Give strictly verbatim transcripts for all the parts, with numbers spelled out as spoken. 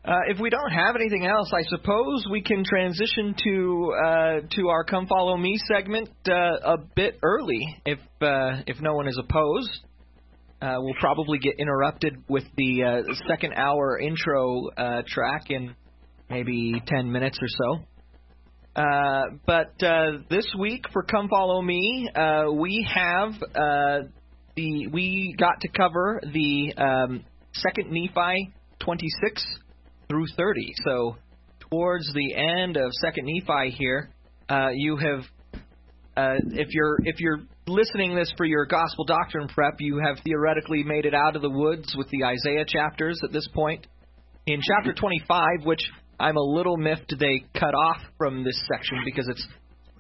Uh, if we don't have anything else, I suppose we can transition to uh, to our Come Follow Me segment uh, a bit early, if uh, if no one is opposed. Uh, we'll probably get interrupted with the uh, second hour intro uh, track in maybe ten minutes or so. Uh, but uh, this week for Come Follow Me, uh, we have uh, the we got to cover the um, Second Nephi twenty-six through thirty. So towards the end of Second Nephi here, uh, you have, uh, if you're if you're listening this for your gospel doctrine prep, you have theoretically made it out of the woods with the Isaiah chapters at this point. In chapter twenty-five, which I'm a little miffed they cut off from this section because it's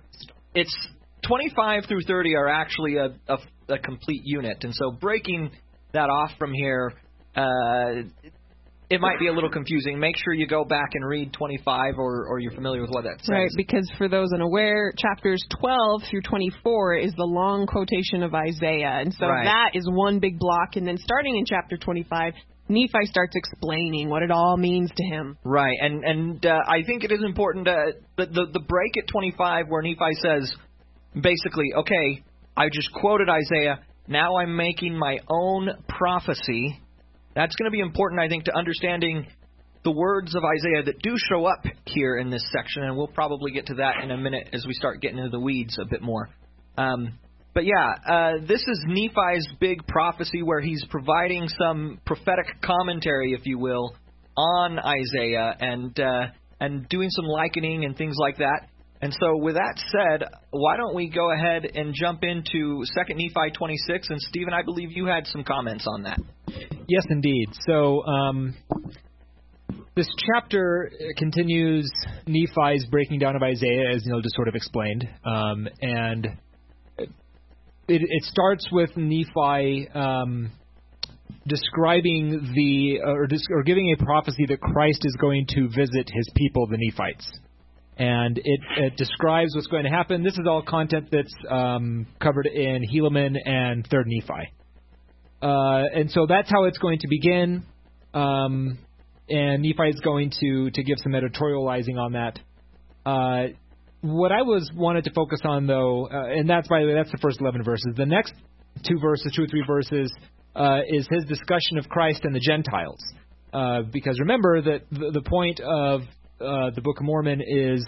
it's twenty-five through thirty are actually a, a, a complete unit, and so breaking that off from here, uh, it might be a little confusing. Make sure you go back and read twenty-five, or, or you're familiar with what that says. Right, because for those unaware, chapters twelve through twenty-four is the long quotation of Isaiah. And so right. that is one big block. And then starting in chapter twenty-five, Nephi starts explaining what it all means to him. Right, and and uh, I think it is important to, the, the, the break at twenty-five where Nephi says, basically, okay, I just quoted Isaiah, now I'm making my own prophecy. That's going to be important, I think, to understanding the words of Isaiah that do show up here in this section, and we'll probably get to that in a minute as we start getting into the weeds a bit more. Um, but yeah, uh, this is Nephi's big prophecy where he's providing some prophetic commentary, if you will, on Isaiah and uh, and doing some likening and things like that. And so with that said, why don't we go ahead and jump into Second Nephi twenty-six, and Stephen, I believe you had some comments on that. Yes, indeed. So um, this chapter continues Nephi's breaking down of Isaiah, as Neil just sort of explained. Um, and it, it starts with Nephi um, describing the, or, or giving a prophecy that Christ is going to visit his people, the Nephites. And it, it describes what's going to happen. This is all content that's um, covered in Helaman and Third Nephi. Uh, and so that's how it's going to begin. Um, and Nephi is going to, to give some editorializing on that. Uh, what I was wanted to focus on, though, uh, and that's, by the way, that's the first eleven verses. The next two verses, two or three verses, uh, is his discussion of Christ and the Gentiles. Uh, because remember that the, the point of uh, the Book of Mormon is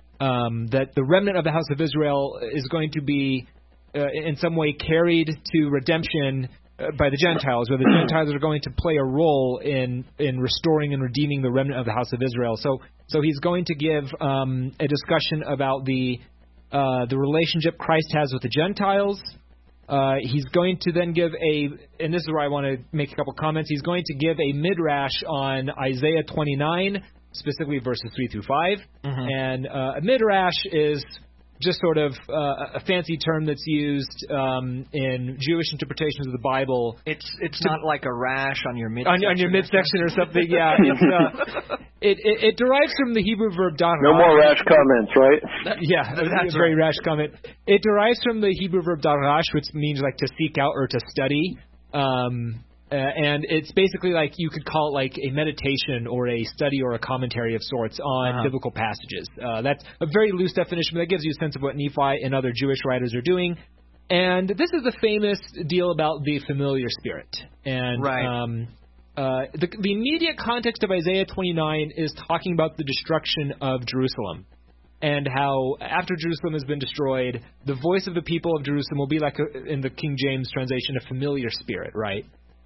um, that the remnant of the house of Israel is going to be uh, in some way carried to redemption Uh, by the Gentiles, where the Gentiles are going to play a role in in restoring and redeeming the remnant of the house of Israel. So, so he's going to give um, a discussion about the uh, the relationship Christ has with the Gentiles. Uh, he's going to then give a, and this is where I want to make a couple comments. He's going to give a midrash on Isaiah twenty-nine, specifically verses three through five, mm-hmm. and uh, a midrash is just sort of uh, a fancy term that's used um, in Jewish interpretations of the Bible. It's it's to, not like a rash on your midsection. On, on your midsection or something, yeah. It's, uh, it, it, it derives from the Hebrew verb darash. No more rash comments, right? Yeah, that's a very right. rash comment. It derives from the Hebrew verb darash, which means like to seek out or to study. Um, uh, and it's basically like you could call it like a meditation or a study or a commentary of sorts on uh-huh. biblical passages. Uh, that's a very loose definition, but that gives you a sense of what Nephi and other Jewish writers are doing. And this is the famous deal about the familiar spirit. And right. um, uh, the, the immediate context of Isaiah twenty-nine is talking about the destruction of Jerusalem. And how after Jerusalem has been destroyed, the voice of the people of Jerusalem will be like, a, in the King James translation, a familiar spirit, right?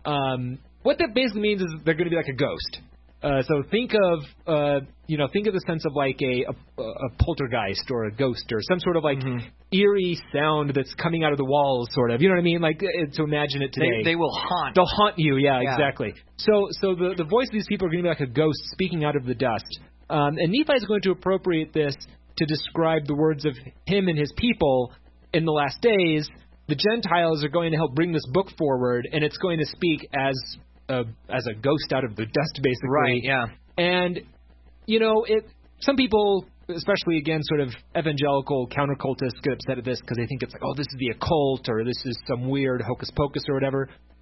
Um, what that basically means is they're going to be like a ghost. Uh, so think of, uh, you know, think of the sense of like a, a, a poltergeist or a ghost or some sort of like mm-hmm. eerie sound that's coming out of the walls, sort of. You know what I mean? Like to imagine it today. They, they will haunt. They'll haunt you. Yeah, yeah. exactly. So, so the the voice of these people are going to be like a ghost speaking out of the dust. Um, and Nephi is going to appropriate this to describe the words of him and his people in the last days. The Gentiles are going to help bring this book forward, and it's going to speak as a, as a ghost out of the dust, basically. Right, yeah. And, you know, it. some people, especially, again, sort of evangelical counter-cultists get upset at this because they think it's like, oh, this is the occult or this is some weird hocus-pocus or whatever.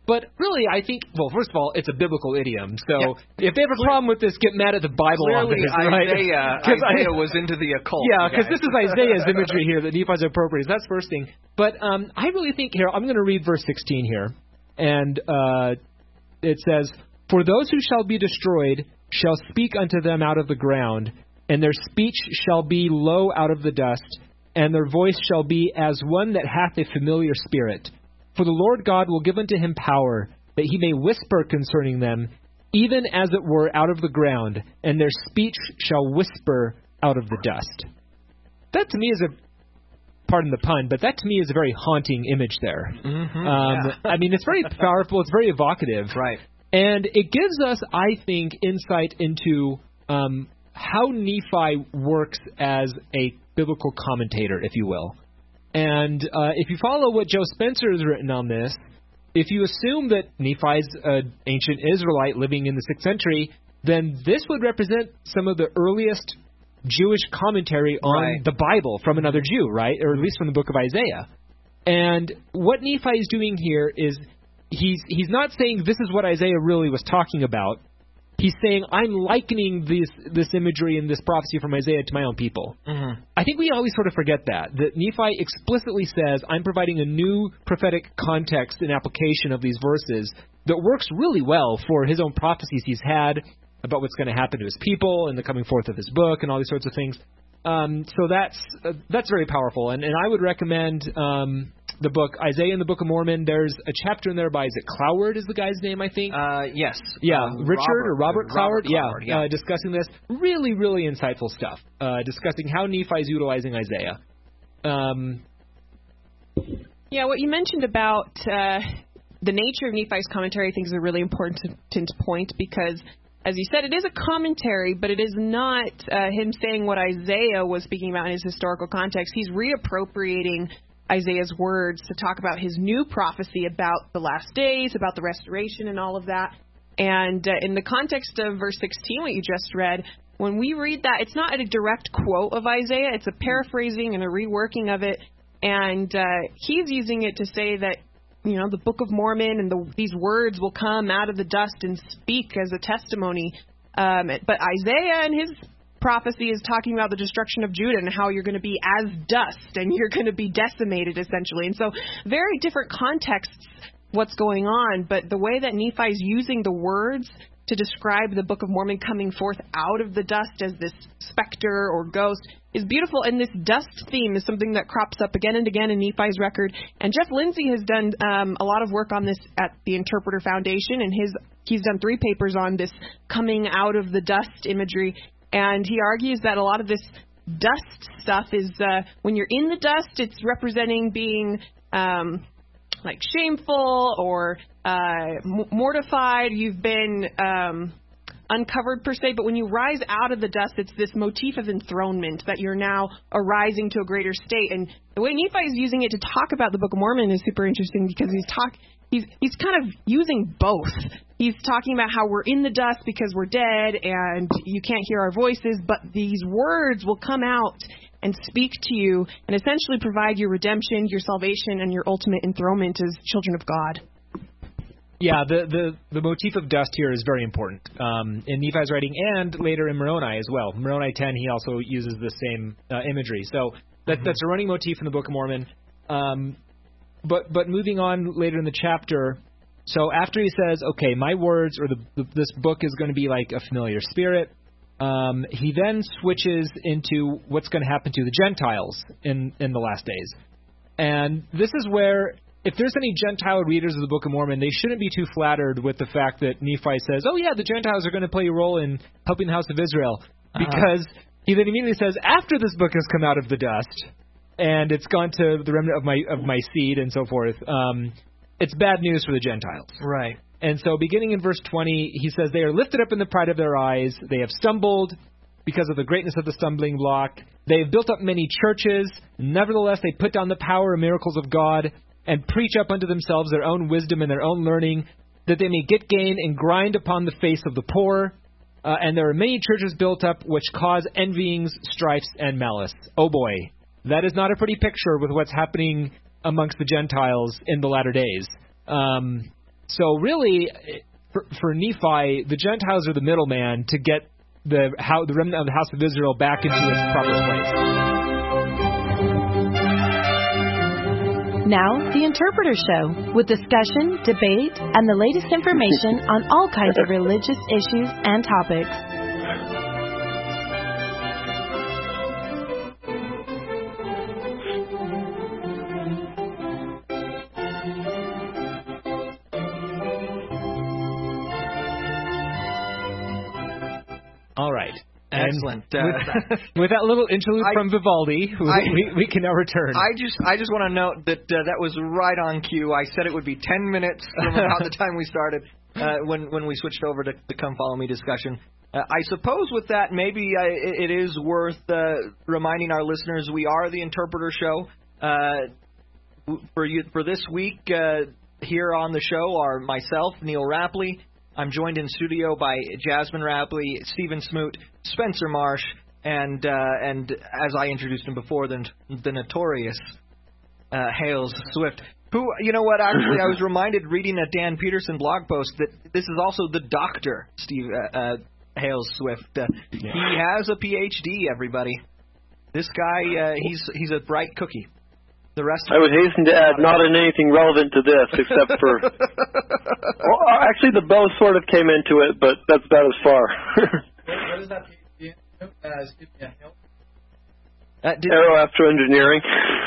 But really, I think, well, first of all, it's a biblical idiom. So yeah. if they have a problem with this, get mad at the Bible Clearly, authors, right? Isaiah, Isaiah was into the occult. Yeah, because this is Isaiah's imagery here that Nephi's appropriate. That's the first thing. But um, I really think here, I'm going to read verse sixteen here. And uh, it says, "For those who shall be destroyed shall speak unto them out of the ground, and their speech shall be low out of the dust, and their voice shall be as one that hath a familiar spirit. For the Lord God will give unto him power, that he may whisper concerning them, even as it were out of the ground, and their speech shall whisper out of the dust." That to me is a, pardon the pun, but that to me is a very haunting image there. Mm-hmm, um, yeah. I mean, it's very powerful, it's very evocative. Right. And it gives us, I think, insight into um, how Nephi works as a biblical commentator, if you will. And uh, if you follow what Joe Spencer has written on this, if you assume that Nephi's an ancient Israelite living in the sixth century, then this would represent some of the earliest Jewish commentary on right. the Bible from another Jew, right? Or at least from the book of Isaiah. And what Nephi is doing here is he's he's not saying this is what Isaiah really was talking about. He's saying, I'm likening this this imagery and this prophecy from Isaiah to my own people. Mm-hmm. I think we always sort of forget that, that Nephi explicitly says, I'm providing a new prophetic context and application of these verses that works really well for his own prophecies he's had about what's going to happen to his people and the coming forth of his book and all these sorts of things. Um, so that's uh, that's very powerful. And, and I would recommend um, the book, Isaiah in the Book of Mormon. There's a chapter in there by, is it Cloward is the guy's name, I think? Uh, yes. Yeah, uh, Richard Robert, or Robert Cloward? Robert Cloward, yeah, yeah. Uh, discussing this. Really, really insightful stuff. Uh, discussing how Nephi is utilizing Isaiah. Um, yeah, what you mentioned about uh, the nature of Nephi's commentary I think is a really important point because, as you said, it is a commentary, but it is not uh, him saying what Isaiah was speaking about in his historical context. He's reappropriating Isaiah's words to talk about his new prophecy about the last days, about the restoration and all of that. And uh, in the context of verse sixteen, what you just read, when we read that, it's not a direct quote of Isaiah. It's a paraphrasing and a reworking of it. And uh, he's using it to say that, you know, the Book of Mormon and the, these words will come out of the dust and speak as a testimony. Um, but Isaiah and his prophecy is talking about the destruction of Judah and how you're going to be as dust and you're going to be decimated, essentially. And so very different contexts what's going on. But the way that Nephi is using the words to describe the Book of Mormon coming forth out of the dust as this specter or ghost is beautiful. And this dust theme is something that crops up again and again in Nephi's record. And Jeff Lindsay has done um, a lot of work on this at the Interpreter Foundation, and his he's done three papers on this coming out of the dust imagery. And he argues that a lot of this dust stuff is uh, when you're in the dust, it's representing being um, like shameful or uh, m- mortified. You've been um, uncovered per se, but when you rise out of the dust, it's this motif of enthronement that you're now arising to a greater state. And the way Nephi is using it to talk about the Book of Mormon is super interesting because he's talk he's he's kind of using both. He's talking about how we're in the dust because we're dead and you can't hear our voices, but these words will come out and speak to you and essentially provide your redemption, your salvation, and your ultimate enthronement as children of God. Yeah, the, the, the motif of dust here is very important um, in Nephi's writing and later in Moroni as well. Moroni ten, he also uses the same uh, imagery. So that, mm-hmm. that's a running motif in the Book of Mormon. Um, but but moving on later in the chapter, so after he says, okay, my words or the, the, this book is going to be like a familiar spirit, um, he then switches into what's going to happen to the Gentiles in, in the last days. And this is where, if there's any Gentile readers of the Book of Mormon, they shouldn't be too flattered with the fact that Nephi says, oh, yeah, the Gentiles are going to play a role in helping the house of Israel. Because uh-huh. he then immediately says, after this book has come out of the dust, and it's gone to the remnant of my of my seed and so forth, um, it's bad news for the Gentiles. Right. And so beginning in verse twenty, he says, they are lifted up in the pride of their eyes. They have stumbled because of the greatness of the stumbling block. They have built up many churches. Nevertheless, they put down the power and miracles of God and preach up unto themselves their own wisdom and their own learning, that they may get gain and grind upon the face of the poor. Uh, and there are many churches built up which cause envyings, strifes, and malice. Oh boy, that is not a pretty picture with what's happening amongst the Gentiles in the latter days. Um, So really, for, for Nephi, the Gentiles are the middleman to get the how the remnant of the house of Israel back into its proper place. Now, the Interpreter Show, with discussion, debate, and the latest information on all kinds of religious issues and topics. All right. Excellent. Uh, with, that, uh, with that little interlude I, from Vivaldi, I, we, we can now return. I just I just want to note that uh, that was right on cue. I said it would be ten minutes from about the time we started uh, when when we switched over to the Come Follow Me discussion. Uh, I suppose with that, maybe I, it is worth uh, reminding our listeners we are the Interpreter Show. Uh, for you for this week uh, here on the show are myself, Neil Rapley. I'm joined in studio by Jasmine Rapley, Stephen Smoot, Spencer Marsh, and uh, and as I introduced him before, the, the notorious uh, Hales Swift. Who, you know what, actually I was reminded reading a Dan Peterson blog post that this is also the Doctor Steve uh, uh, Hales Swift. Uh, yeah. He has a P H D, everybody. This guy, uh, he's he's a bright cookie. The rest I would hasten to add, not in anything relevant to this, except for... well, actually, the bow sort of came into it, but that's about as far. What is that? Uh, Aero Astro Engineering.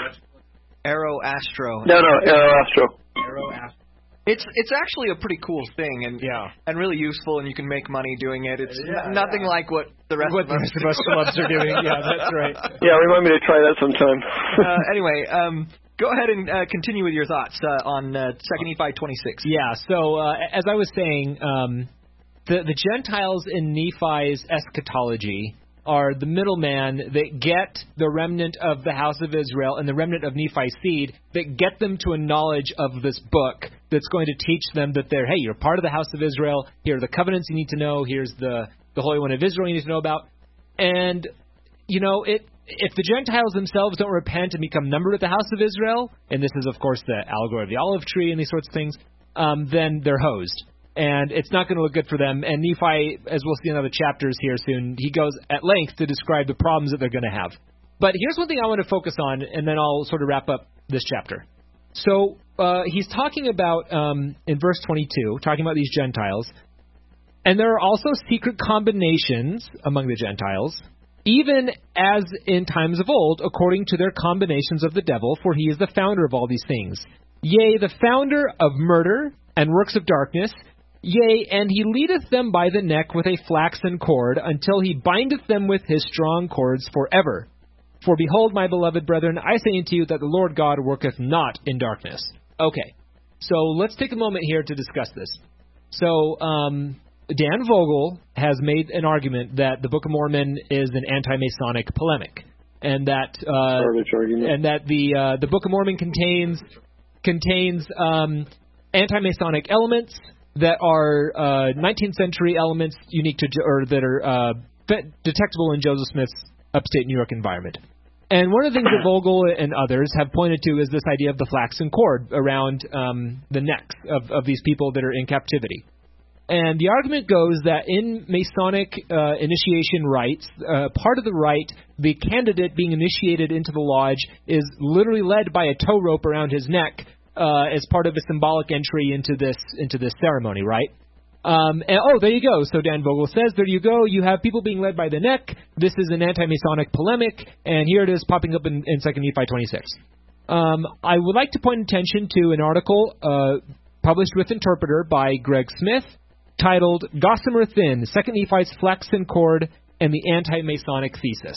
Aero Astro. No, no, Aero Astro. Aero Astro. It's it's actually a pretty cool thing and yeah. and really useful, and you can make money doing it. It's yeah, n- nothing yeah. like what the rest what of us, the rest of us clubs are doing. Yeah, that's right. Yeah, remind me to try that sometime. uh, anyway, um, go ahead and uh, continue with your thoughts uh, on uh, Second Nephi twenty-six. Yeah, so uh, as I was saying, um, the, the Gentiles in Nephi's eschatology are the middleman that get the remnant of the house of Israel and the remnant of Nephi's seed that get them to a knowledge of this book that's going to teach them that they're, hey, you're part of the house of Israel. Here are the covenants you need to know. Here's the, the Holy One of Israel you need to know about. And, you know, it if the Gentiles themselves don't repent and become numbered with the house of Israel, and this is, of course, the allegory of the olive tree and these sorts of things, um, then they're hosed. And it's not going to look good for them. And Nephi, as we'll see in other chapters here soon, he goes at length to describe the problems that they're going to have. But here's one thing I want to focus on, and then I'll sort of wrap up this chapter. So uh, he's talking about, um, in verse twenty-two, talking about these Gentiles. And there are also secret combinations among the Gentiles, even as in times of old, according to their combinations of the devil, for he is the founder of all these things. Yea, the founder of murder and works of darkness. Yea, and he leadeth them by the neck with a flaxen cord, until he bindeth them with his strong cords forever. For behold, my beloved brethren, I say unto you that the Lord God worketh not in darkness. Okay, so let's take a moment here to discuss this. So, um, Dan Vogel has made an argument that the Book of Mormon is an anti-Masonic polemic, and that uh, and that the uh, the Book of Mormon contains contains um, anti-Masonic elements that are uh, nineteenth century elements unique to, or that are uh, detectable in Joseph Smith's upstate New York environment. And one of the things that Vogel and others have pointed to is this idea of the flaxen cord around um, the necks of, of these people that are in captivity. And the argument goes that in Masonic uh, initiation rites, uh, part of the rite, the candidate being initiated into the lodge is literally led by a tow rope around his neck, Uh, as part of a symbolic entry into this into this ceremony, right? Um, and, oh, there you go. So Dan Vogel says, there you go. You have people being led by the neck. This is an anti-Masonic polemic, and here it is popping up in, in Second Nephi twenty-six. Um, I would like to point attention to an article uh, published with Interpreter by Greg Smith titled Gossamer Thin, Second Nephi's Flaxen Cord and the Anti-Masonic Thesis.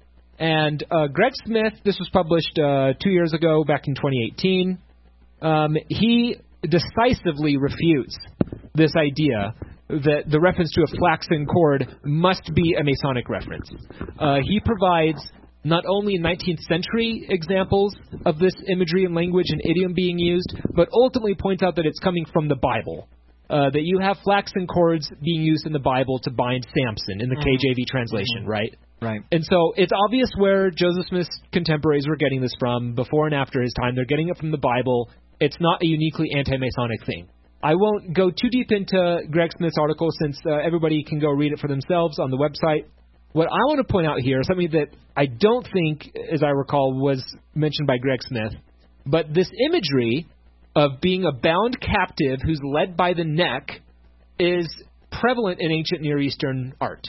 And uh, Greg Smith, this was published uh, two years ago, back in twenty eighteen. Um, he decisively refutes this idea that the reference to a flaxen cord must be a Masonic reference. Uh, he provides not only nineteenth century examples of this imagery and language and idiom being used, but ultimately points out that it's coming from the Bible. Uh, that you have flaxen cords being used in the Bible to bind Samson in the mm-hmm. K J V translation, mm-hmm. right? Right. And so it's obvious where Joseph Smith's contemporaries were getting this from before and after his time. They're getting it from the Bible. It's not a uniquely anti-Masonic thing. I won't go too deep into Greg Smith's article since uh, everybody can go read it for themselves on the website. What I want to point out here is something that I don't think, as I recall, was mentioned by Greg Smith, but this imagery of being a bound captive who's led by the neck is prevalent in ancient Near Eastern art.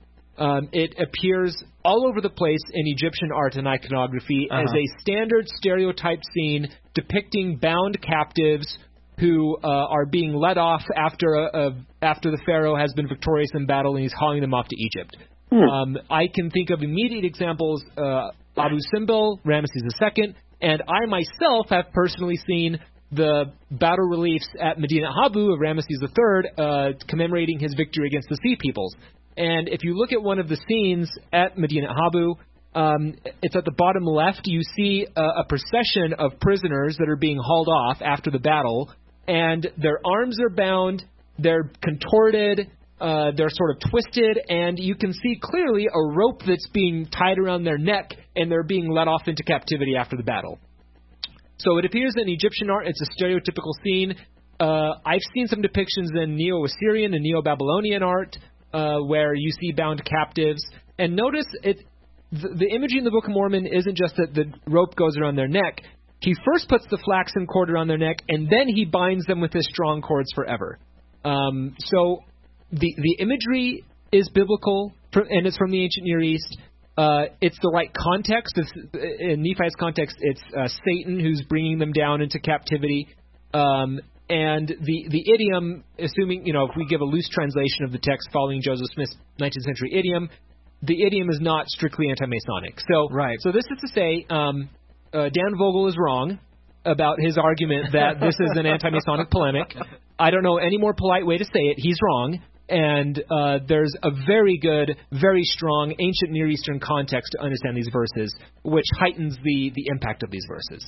Um, it appears all over the place in Egyptian art and iconography uh-huh. as a standard stereotype scene depicting bound captives who uh, are being led off after a, a, after the pharaoh has been victorious in battle and he's hauling them off to Egypt. Hmm. Um, I can think of immediate examples, uh, Abu Simbel, Ramesses the Second, and I myself have personally seen the battle reliefs at Medinet Habu of Ramesses the Third uh, commemorating his victory against the Sea Peoples. And if you look at one of the scenes at Medinet Habu, um, it's at the bottom left, you see a, a procession of prisoners that are being hauled off after the battle, and their arms are bound, they're contorted, uh, they're sort of twisted, and you can see clearly a rope that's being tied around their neck, and they're being led off into captivity after the battle. So it appears in Egyptian art it's a stereotypical scene. Uh, I've seen some depictions in Neo-Assyrian and Neo-Babylonian art uh, where you see bound captives. And notice it, the, the imagery in the Book of Mormon isn't just that the rope goes around their neck. He first puts the flaxen cord around their neck, and then he binds them with his strong cords forever. Um, so the the imagery is biblical, and it's from the ancient Near East. Uh, it's the right context. It's, in Nephi's context, it's uh, Satan who's bringing them down into captivity. Um, and the, the idiom, assuming, you know, if we give a loose translation of the text following Joseph Smith's nineteenth century idiom, the idiom is not strictly anti-Masonic. So, right. so this is to say, um, uh, Dan Vogel is wrong about his argument that this is an anti-Masonic polemic. I don't know any more polite way to say it. He's wrong. And uh, there's a very good, very strong ancient Near Eastern context to understand these verses, which heightens the, the impact of these verses.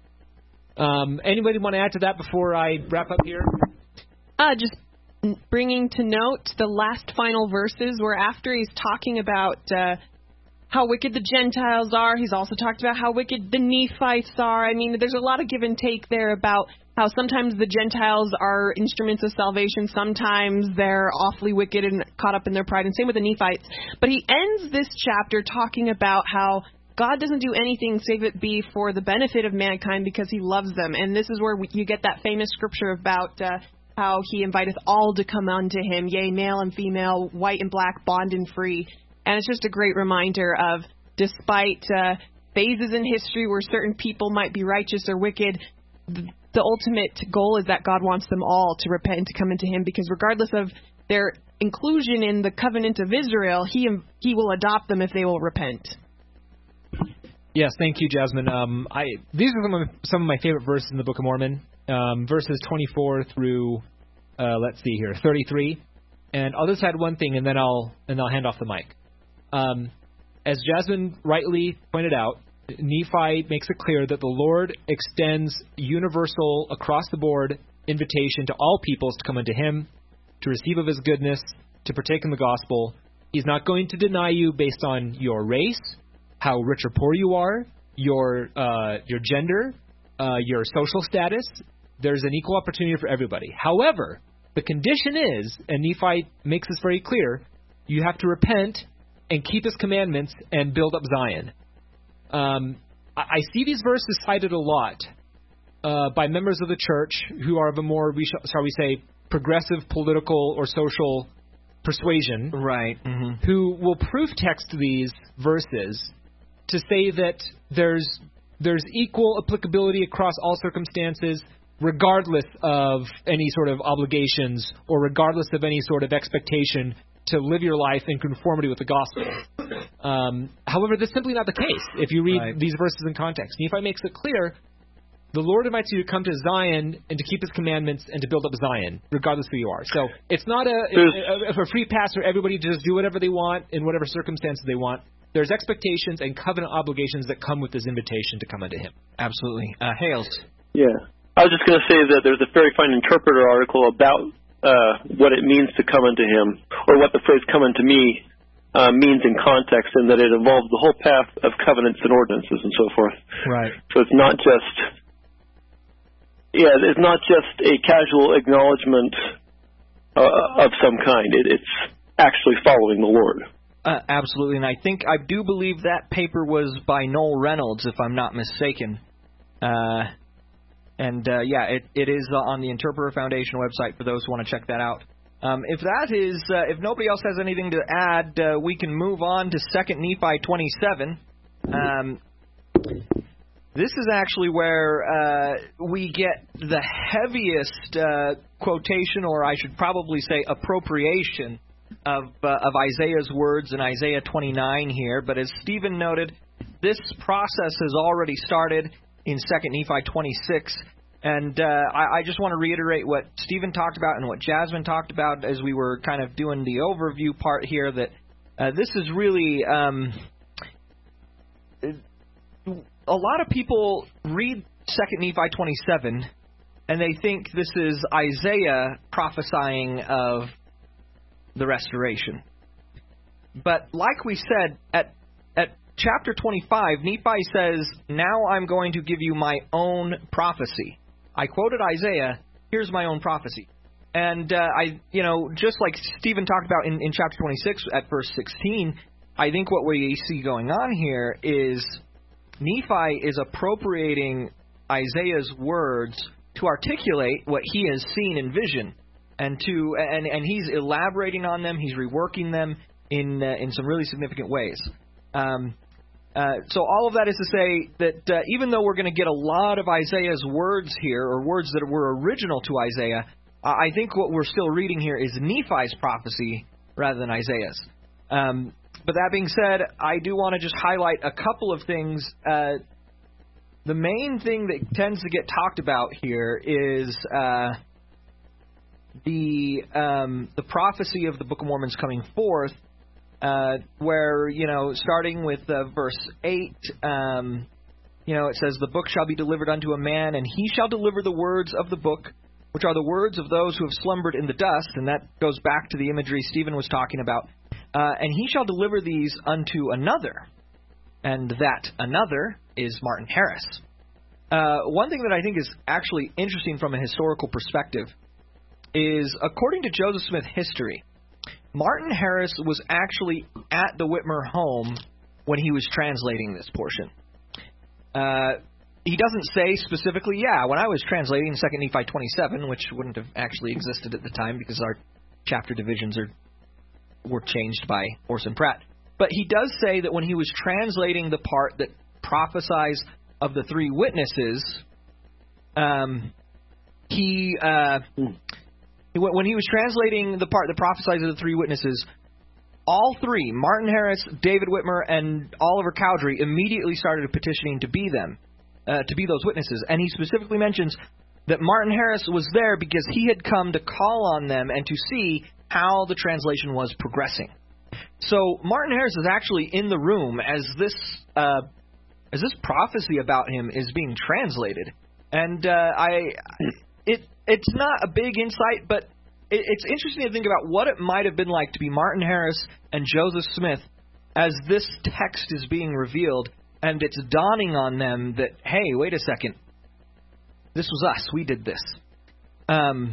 Um, anybody want to add to that before I wrap up here? Uh, just bringing to note the last final verses where after he's talking about uh, how wicked the Gentiles are, he's also talked about how wicked the Nephites are. I mean, there's a lot of give and take there about how sometimes the Gentiles are instruments of salvation, sometimes they're awfully wicked and caught up in their pride, and same with the Nephites. But he ends this chapter talking about how God doesn't do anything save it be for the benefit of mankind because he loves them. And this is where we, you get that famous scripture about uh, how he inviteth all to come unto him, yea, male and female, white and black, bond and free. And it's just a great reminder of, despite uh, phases in history where certain people might be righteous or wicked, the, the ultimate goal is that God wants them all to repent and to come into him, because regardless of their inclusion in the covenant of Israel, he he will adopt them if they will repent. Yes, thank you, Jasmine. Um, I these are some of, some of my favorite verses in the Book of Mormon, um, verses twenty-four through, uh, let's see here, thirty-three. And I'll just add one thing, and then I'll and I'll hand off the mic. Um, as Jasmine rightly pointed out, Nephi makes it clear that the Lord extends universal, across-the-board invitation to all peoples to come unto him, to receive of his goodness, to partake in the gospel. He's not going to deny you based on your race, how rich or poor you are, your uh, your gender, uh, your social status. There's an equal opportunity for everybody. However, the condition is, and Nephi makes this very clear, you have to repent and keep his commandments and build up Zion. Um, I, I see these verses cited a lot uh, by members of the church who are of a more, shall we say, progressive political or social persuasion, right? Mm-hmm. Who will proof text these verses to say that there's there's equal applicability across all circumstances, regardless of any sort of obligations or regardless of any sort of expectation to live your life in conformity with the gospel. Um, however, that's simply not the case if you read right. these verses in context. Nephi makes it clear the Lord invites you to come to Zion and to keep his commandments and to build up Zion, regardless of who you are. So it's not a, a, a free pass for everybody to just do whatever they want in whatever circumstances they want. There's expectations and covenant obligations that come with this invitation to come unto him. Absolutely. Uh, Hales. Yeah. I was just going to say that there's a very fine interpreter article about uh, what it means to come unto him, or what the phrase come unto me uh, means in context, and that it involves the whole path of covenants and ordinances and so forth. Right. So it's not just yeah, it's not just a casual acknowledgement uh, of some kind. It, it's actually following the Lord. Uh, absolutely, and I think I do believe that paper was by Noel Reynolds, if I'm not mistaken. Uh, and uh, yeah, it, it is on the Interpreter Foundation website for those who want to check that out. Um, if that is, uh, if nobody else has anything to add, uh, we can move on to Second Nephi twenty-seven. Um, this is actually where uh, we get the heaviest uh, quotation, or I should probably say appropriation, of uh, of Isaiah's words in Isaiah twenty-nine here. But as Stephen noted, this process has already started in Second Nephi twenty-six. And uh, I, I just want to reiterate what Stephen talked about and what Jasmine talked about as we were kind of doing the overview part here, that uh, this is really... Um, a lot of people read Second Nephi twenty-seven, and they think this is Isaiah prophesying of the restoration. But like we said, at at chapter twenty-five, Nephi says, now I'm going to give you my own prophecy. I quoted Isaiah, here's my own prophecy. And, uh, I, you know, just like Stephen talked about in, in chapter twenty-six at verse sixteen, I think what we see going on here is Nephi is appropriating Isaiah's words to articulate what he has seen in vision. And to and, and he's elaborating on them, he's reworking them in, uh, in some really significant ways. Um Uh, so all of that is to say that uh, even though we're going to get a lot of Isaiah's words here, or words that were original to Isaiah, uh, I think what we're still reading here is Nephi's prophecy rather than Isaiah's. Um, but that being said, I do want to just highlight a couple of things. Uh, the main thing that tends to get talked about here is uh, the um, the prophecy of the Book of Mormon's coming forth. Uh, where, you know, starting with uh, verse eight, um, you know, it says, the book shall be delivered unto a man, and he shall deliver the words of the book, which are the words of those who have slumbered in the dust. And that goes back to the imagery Stephen was talking about. Uh, and he shall deliver these unto another. And that another is Martin Harris. Uh, one thing that I think is actually interesting from a historical perspective is, according to Joseph Smith history, Martin Harris was actually at the Whitmer home when he was translating this portion. Uh, he doesn't say specifically, yeah, when I was translating Second Nephi twenty-seven, which wouldn't have actually existed at the time because our chapter divisions are were changed by Orson Pratt. But he does say that when he was translating the part that prophesies of the three witnesses, um, he... Uh, When he was translating the part that prophesies of the three witnesses, all three, Martin Harris, David Whitmer, and Oliver Cowdery, immediately started petitioning to be them, uh, to be those witnesses. And he specifically mentions that Martin Harris was there because he had come to call on them and to see how the translation was progressing. So Martin Harris is actually in the room as this uh, as this prophecy about him is being translated. And uh, I... it. It's not a big insight, but it's interesting to think about what it might have been like to be Martin Harris and Joseph Smith as this text is being revealed, and it's dawning on them that, hey, wait a second, this was us, we did this. Um,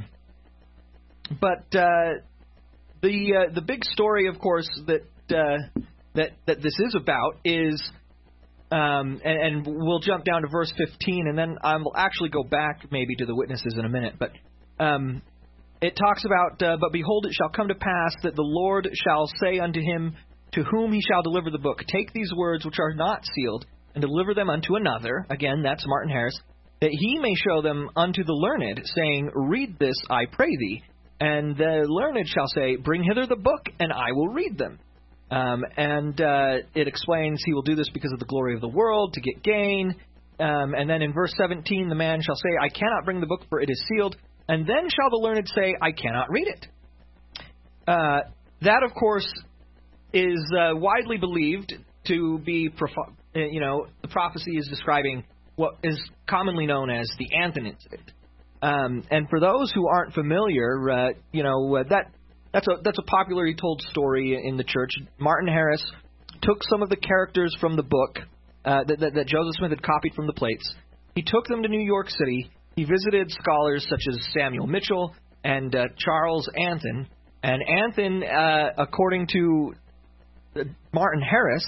but uh, the uh, the big story, of course, that uh, that that this is about is, um, and, and we'll jump down to verse fifteen, and then I'll actually go back maybe to the witnesses in a minute. But um, it talks about, uh, but behold, it shall come to pass that the Lord shall say unto him, to whom he shall deliver the book, take these words which are not sealed, and deliver them unto another. Again, that's Martin Harris. That he may show them unto the learned, saying, read this, I pray thee. And the learned shall say, bring hither the book, and I will read them. Um, and uh, it explains he will do this because of the glory of the world, to get gain. Um, and then in verse seventeen, the man shall say, I cannot bring the book, for it is sealed. And then shall the learned say, I cannot read it. Uh, that, of course, is uh, widely believed to be, prof- you know, the prophecy is describing what is commonly known as the Anthon incident. Um, and for those who aren't familiar, uh, you know, uh, that that's a that's a popularly told story in the church. Martin Harris took some of the characters from the book uh, that, that, that Joseph Smith had copied from the plates. He took them to New York City, he visited scholars such as Samuel Mitchell and uh, Charles Anthon. And Anthon, uh, according to Martin Harris,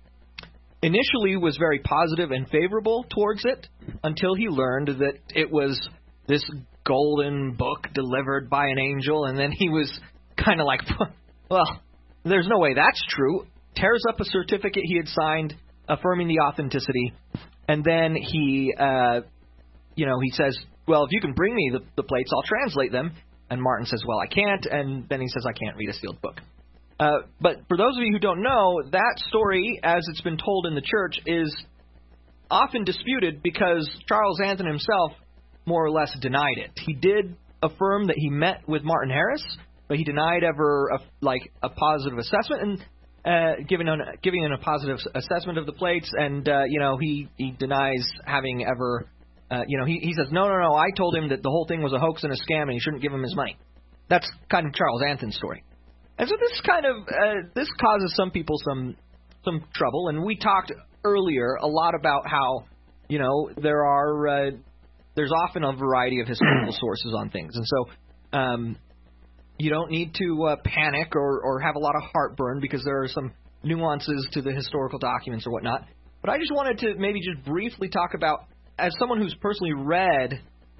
initially was very positive and favorable towards it until he learned that it was this golden book delivered by an angel, and then he was kind of like, well, there's no way that's true. Tears up a certificate he had signed affirming the authenticity, and then he, uh, you know, he says, well, if you can bring me the, the plates, I'll translate them. And Martin says, well, I can't, and then he says, I can't read a sealed book. Uh, but for those of you who don't know, that story, as it's been told in the church, is often disputed because Charles Anthon himself more or less denied it. He did affirm that he met with Martin Harris, but he denied ever a, like a positive assessment and uh, giving an, giving an a positive assessment of the plates, and uh, you know he, he denies having ever, uh, you know he, he says no no no I told him that the whole thing was a hoax and a scam and he shouldn't give him his money. That's kind of Charles Anthon's story. And so this kind of uh, this causes some people some some trouble. And we talked earlier a lot about how you know there are uh, there's often a variety of historical sources on things, and so um, you don't need to uh, panic or, or have a lot of heartburn because there are some nuances to the historical documents or whatnot. But I just wanted to maybe just briefly talk about, as someone who's personally read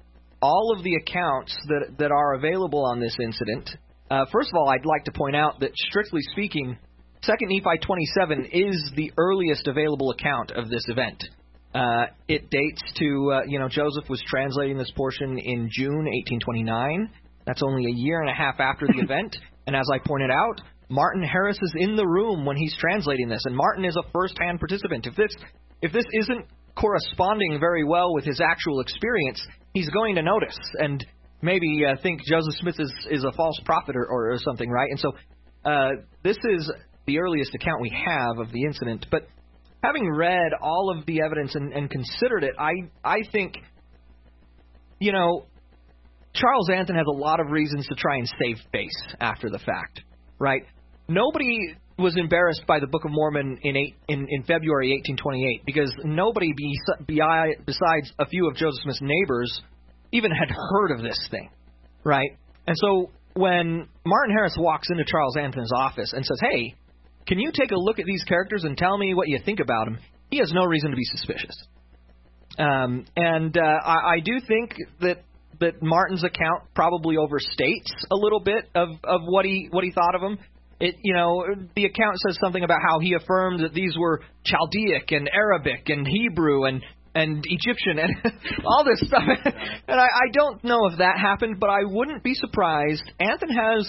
all of the accounts that that are available on this incident. Uh, first of all, I'd like to point out that, strictly speaking, Second Nephi twenty-seven is the earliest available account of this event. Uh, it dates to, uh, you know, Joseph was translating this portion in June eighteen twenty-nine. That's only a year and a half after the event. And as I pointed out, Martin Harris is in the room when he's translating this, and Martin is a first-hand participant. If this, if this isn't corresponding very well with his actual experience, he's going to notice and maybe uh, think Joseph Smith is, is a false prophet or, or something, right? And so uh, this is the earliest account we have of the incident. But having read all of the evidence and, and considered it, I, I think, you know, Charles Anthon has a lot of reasons to try and save face after the fact, right? Nobody was embarrassed by the Book of Mormon in eight, in, in February eighteen twenty-eight because nobody be, be, besides a few of Joseph Smith's neighbors even had heard of this thing, right? And so when Martin Harris walks into Charles Anthon's office and says, hey, can you take a look at these characters and tell me what you think about them, he has no reason to be suspicious. Um, and uh, I, I do think that that Martin's account probably overstates a little bit of, of what he what he thought of them. It, you know, the account says something about how he affirmed that these were Chaldaic and Arabic and Hebrew and and Egyptian and all this stuff. And I, I don't know if that happened, but I wouldn't be surprised. Anthon has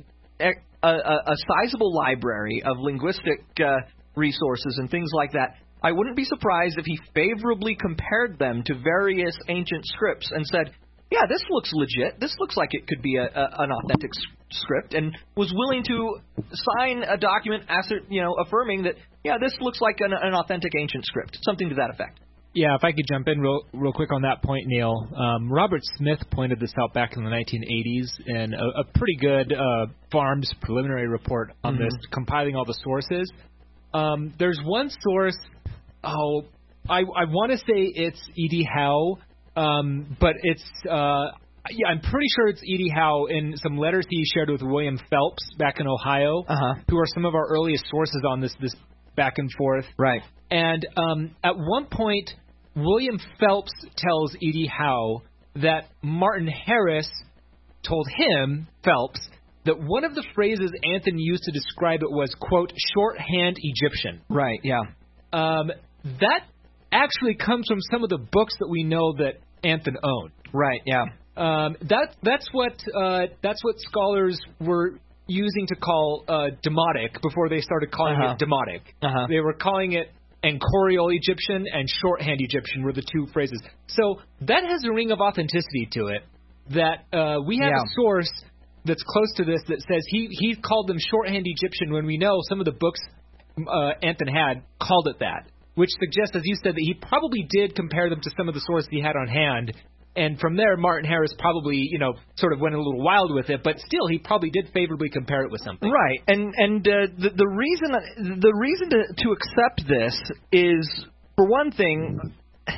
a a, a, a sizable library of linguistic uh, resources and things like that. I wouldn't be surprised if he favorably compared them to various ancient scripts and said, yeah, this looks legit. This looks like it could be a, a, an authentic s- script, and was willing to sign a document, you know, affirming that, yeah, this looks like an, an authentic ancient script, something to that effect. Yeah, if I could jump in real, real quick on that point, Neil. Um, Robert Smith pointed this out back in the nineteen eighties in a, a pretty good uh, Farms preliminary report on mm-hmm. this, compiling all the sources. Um, there's one source, oh, I, I want to say it's E D. Howe, um, but it's, uh, yeah, I'm pretty sure it's E D. Howe in some letters he shared with William Phelps back in Ohio, uh-huh. who are some of our earliest sources on this, this back and forth. Right. And um, at one point, William Phelps tells E D. Howe that Martin Harris told him, Phelps, that one of the phrases Anthon used to describe it was, quote, shorthand Egyptian. Right, yeah. Um, that actually comes from some of the books that we know that Anthon owned. Right, yeah. Um, that that's what uh, that's what scholars were using to call uh, Demotic before they started calling uh-huh. it Demotic. Uh-huh. They were calling it Encorial Egyptian and shorthand Egyptian were the two phrases. So that has a ring of authenticity to it. That uh, we have yeah. a source that's close to this that says he he called them shorthand Egyptian when we know some of the books uh, Anthon had called it that, which suggests, as you said, that he probably did compare them to some of the sources he had on hand. And from there, Martin Harris probably, you know, sort of went a little wild with it, but still, he probably did favorably compare it with something. Right, and and uh, the the reason the reason to to accept this is, for one thing,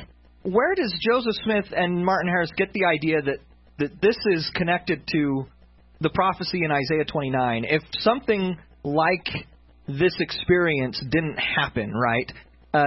where does Joseph Smith and Martin Harris get the idea that, that this is connected to the prophecy in Isaiah twenty-nine? If something like this experience didn't happen, right, uh,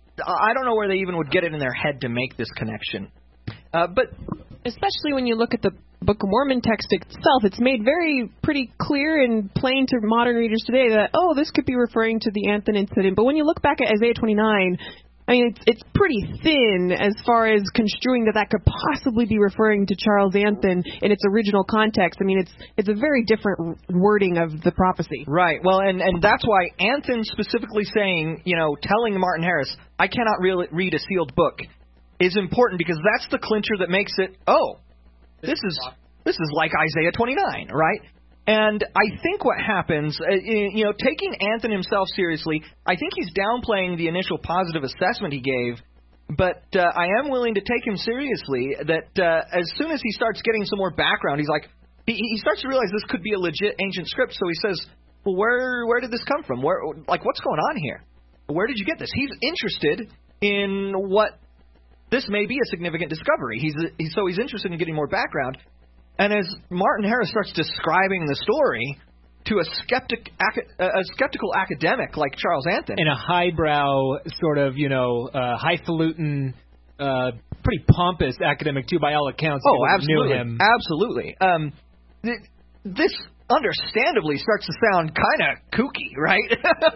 I don't know where they even would get it in their head to make this connection. Uh, but especially when you look at the Book of Mormon text itself, it's made very pretty clear and plain to modern readers today that, oh, this could be referring to the Anthon incident. But when you look back at Isaiah twenty-nine, I mean, it's, it's pretty thin as far as construing that that could possibly be referring to Charles Anthon in its original context. I mean, it's it's a very different wording of the prophecy. Right. Well, and, and that's why Anthon specifically saying, you know, telling Martin Harris, I cannot re- read a sealed book, is important, because that's the clincher that makes it, oh, this is this is like Isaiah twenty-nine, right? And I think what happens, uh, you know, taking Anthon himself seriously, I think he's downplaying the initial positive assessment he gave, but uh, I am willing to take him seriously that uh, as soon as he starts getting some more background, he's like, he, he starts to realize this could be a legit ancient script, so he says, well, where where did this come from? Where, like, what's going on here? Where did you get this? He's interested in what this may be a significant discovery. He's, he's so he's interested in getting more background. And as Martin Harris starts describing the story to a skeptic, a skeptical academic like Charles Anthon, in a highbrow sort of, you know, uh, highfalutin, uh, pretty pompous academic too, by all accounts. Oh, absolutely, knew him. absolutely. Um, th- this understandably starts to sound kind of kooky, right?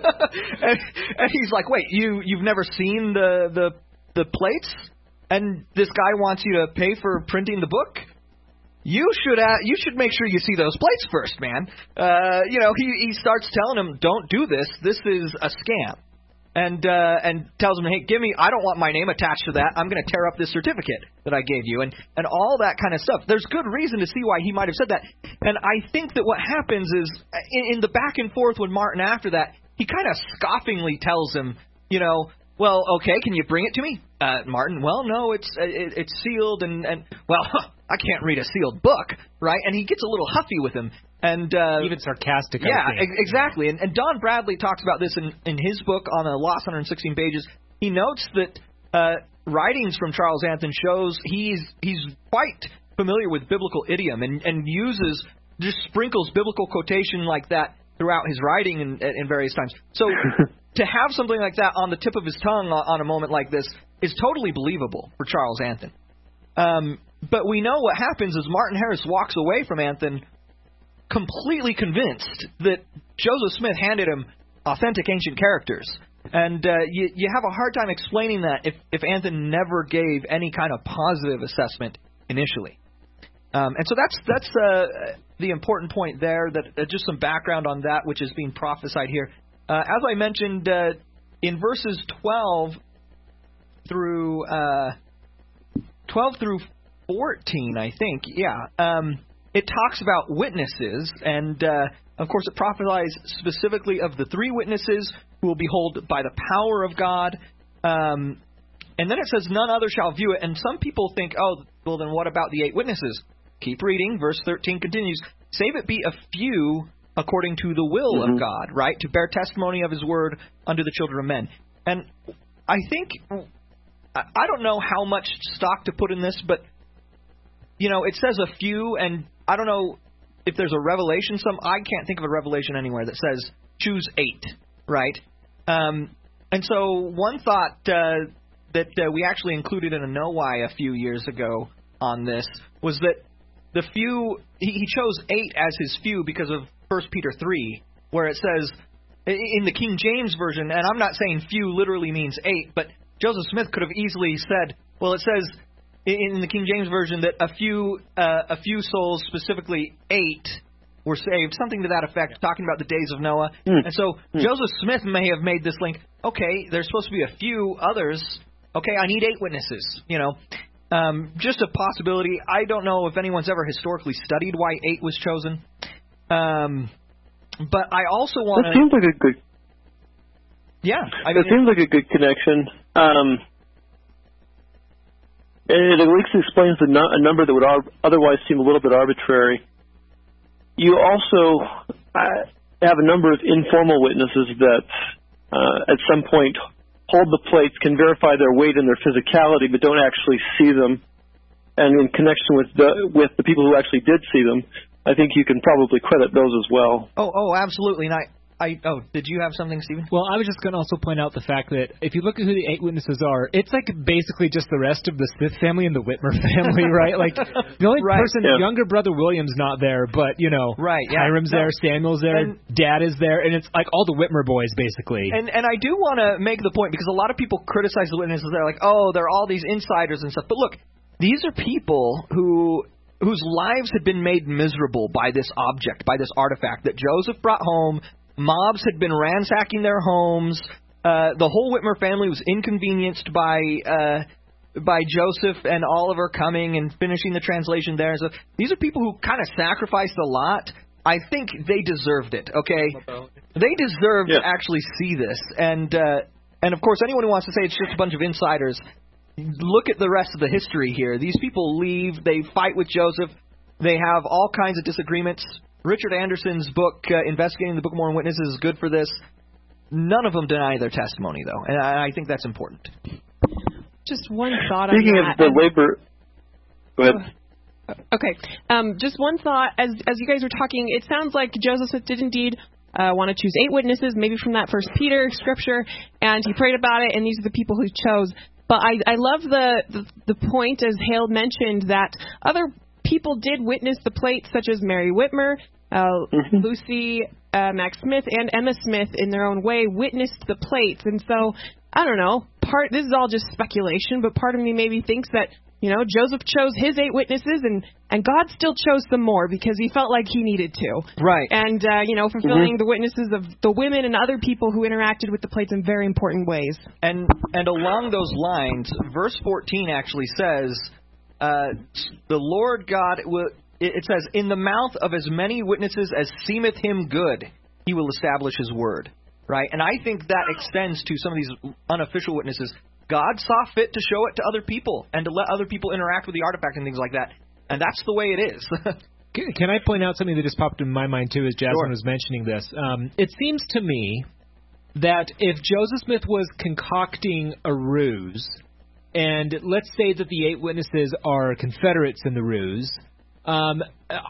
and, and he's like, "Wait, you you've never seen the the the plates, and this guy wants you to pay for printing the book?" You should uh, you should make sure you see those plates first, man. Uh, you know, he, he starts telling him, don't do this. This is a scam. And uh, and tells him, hey, give me, I don't want my name attached to that. I'm going to tear up this certificate that I gave you. And, and all that kind of stuff. There's good reason to see why he might have said that. And I think that what happens is, in, in the back and forth with Martin after that, he kind of scoffingly tells him, you know, well, okay, can you bring it to me? Uh, Martin, well, no, it's it, it's sealed, and, and well, I can't read a sealed book, right? And he gets a little huffy with him. and uh, Even sarcastic, Yeah, I think. e- exactly. And, and Don Bradley talks about this in, in his book on the Lost one hundred sixteen Pages. He notes that uh, writings from Charles Anthon shows he's he's quite familiar with biblical idiom and, and uses, just sprinkles biblical quotation like that throughout his writing in, in various times. So to have something like that on the tip of his tongue on a moment like this is totally believable for Charles Anthon. Um, but we know what happens is Martin Harris walks away from Anthon completely convinced that Joseph Smith handed him authentic ancient characters. And uh, you, you have a hard time explaining that if, if Anthon never gave any kind of positive assessment initially. Um, and so that's that's uh, the important point there, that uh, just some background on that, which is being prophesied here. Uh, as I mentioned, uh, in verses twelve through uh, twelve through fourteen, I think, yeah, um, it talks about witnesses, and uh, of course it prophesies specifically of the three witnesses who will behold by the power of God. Um, and then it says, none other shall view it. And some people think, oh, well, then what about the eight witnesses? Keep reading. Verse thirteen continues, save it be a few according to the will mm-hmm. of God, right? To bear testimony of his word unto the children of men. And I think, I don't know how much stock to put in this, but, you know, it says a few, and I don't know if there's a revelation. Some I can't think of a revelation anywhere that says choose eight, right? Um, and so one thought uh, that uh, we actually included in a Know Why a few years ago on this was that the few, he, he chose eight as his few because of First Peter three, where it says, in the King James Version, and I'm not saying few literally means eight, but Joseph Smith could have easily said, well, it says in the King James Version that a few uh, a few souls, specifically eight, were saved, something to that effect, talking about the days of Noah. Mm. And so mm. Joseph Smith may have made this link, okay, there's supposed to be a few others, okay, I need eight witnesses, you know. Um, just a possibility. I don't know if anyone's ever historically studied why eight was chosen. Um, but I also want to... That seems like a good... Yeah. I mean, that seems like a good connection. Um, and it at least explains the no- a number that would ar- otherwise seem a little bit arbitrary. You also uh, have a number of informal witnesses that uh, at some point hold the plates, can verify their weight and their physicality, but don't actually see them, and in connection with the with the people who actually did see them, I think you can probably credit those as well. Oh, oh, absolutely. And I, I, oh, did you have something, Stephen? Well, I was just going to also point out the fact that if you look at who the eight witnesses are, it's like basically just the rest of the Smith family and the Whitmer family, right? Like the only right. person, yeah. younger brother William's not there, but you know, right? Yeah. Hiram's no. there, Samuel's there, and, Dad is there, and it's like all the Whitmer boys basically. And and I do want to make the point because a lot of people criticize the witnesses. They're like, oh, they're all these insiders and stuff. But look, these are people who. whose lives had been made miserable by this object, by this artifact that Joseph brought home. Mobs had been ransacking their homes. Uh, the whole Whitmer family was inconvenienced by uh, by Joseph and Oliver coming and finishing the translation there. So these are people who kind of sacrificed a lot. I think they deserved it, okay? They deserved yeah. to actually see this. And, uh, and, of course, anyone who wants to say it's just a bunch of insiders, look at the rest of the history here. These people leave. They fight with Joseph. They have all kinds of disagreements. Richard Anderson's book, uh, Investigating the Book of Mormon Witnesses, is good for this. None of them deny their testimony, though, and I, I think that's important. Just one thought Speaking on that. Speaking of the labor... Go ahead. Okay. Um, just one thought. As as you guys were talking, it sounds like Joseph Smith did indeed uh, want to choose eight witnesses, maybe from that First Peter scripture, and he prayed about it, and these are the people who chose. But I, I love the, the, the point, as Hale mentioned, that other people did witness the plates, such as Mary Whitmer, uh, mm-hmm. Lucy uh, Mack Smith, and Emma Smith, in their own way, witnessed the plates. And so, I don't know, part this is all just speculation, but part of me maybe thinks that, you know, Joseph chose his eight witnesses, and, and God still chose some more because he felt like he needed to. Right. And, uh, you know, fulfilling mm-hmm. the witnesses of the women and other people who interacted with the plates in very important ways. And and along those lines, verse fourteen actually says, uh, the Lord God, will, it says, in the mouth of as many witnesses as seemeth him good, he will establish his word. Right? And I think that extends to some of these unofficial witnesses. God saw fit to show it to other people and to let other people interact with the artifact and things like that. And that's the way it is. Can I point out something that just popped in my mind, too, as Jasmine sure. was mentioning this? Um, it seems to me that if Joseph Smith was concocting a ruse, and let's say that the eight witnesses are Confederates in the ruse, um,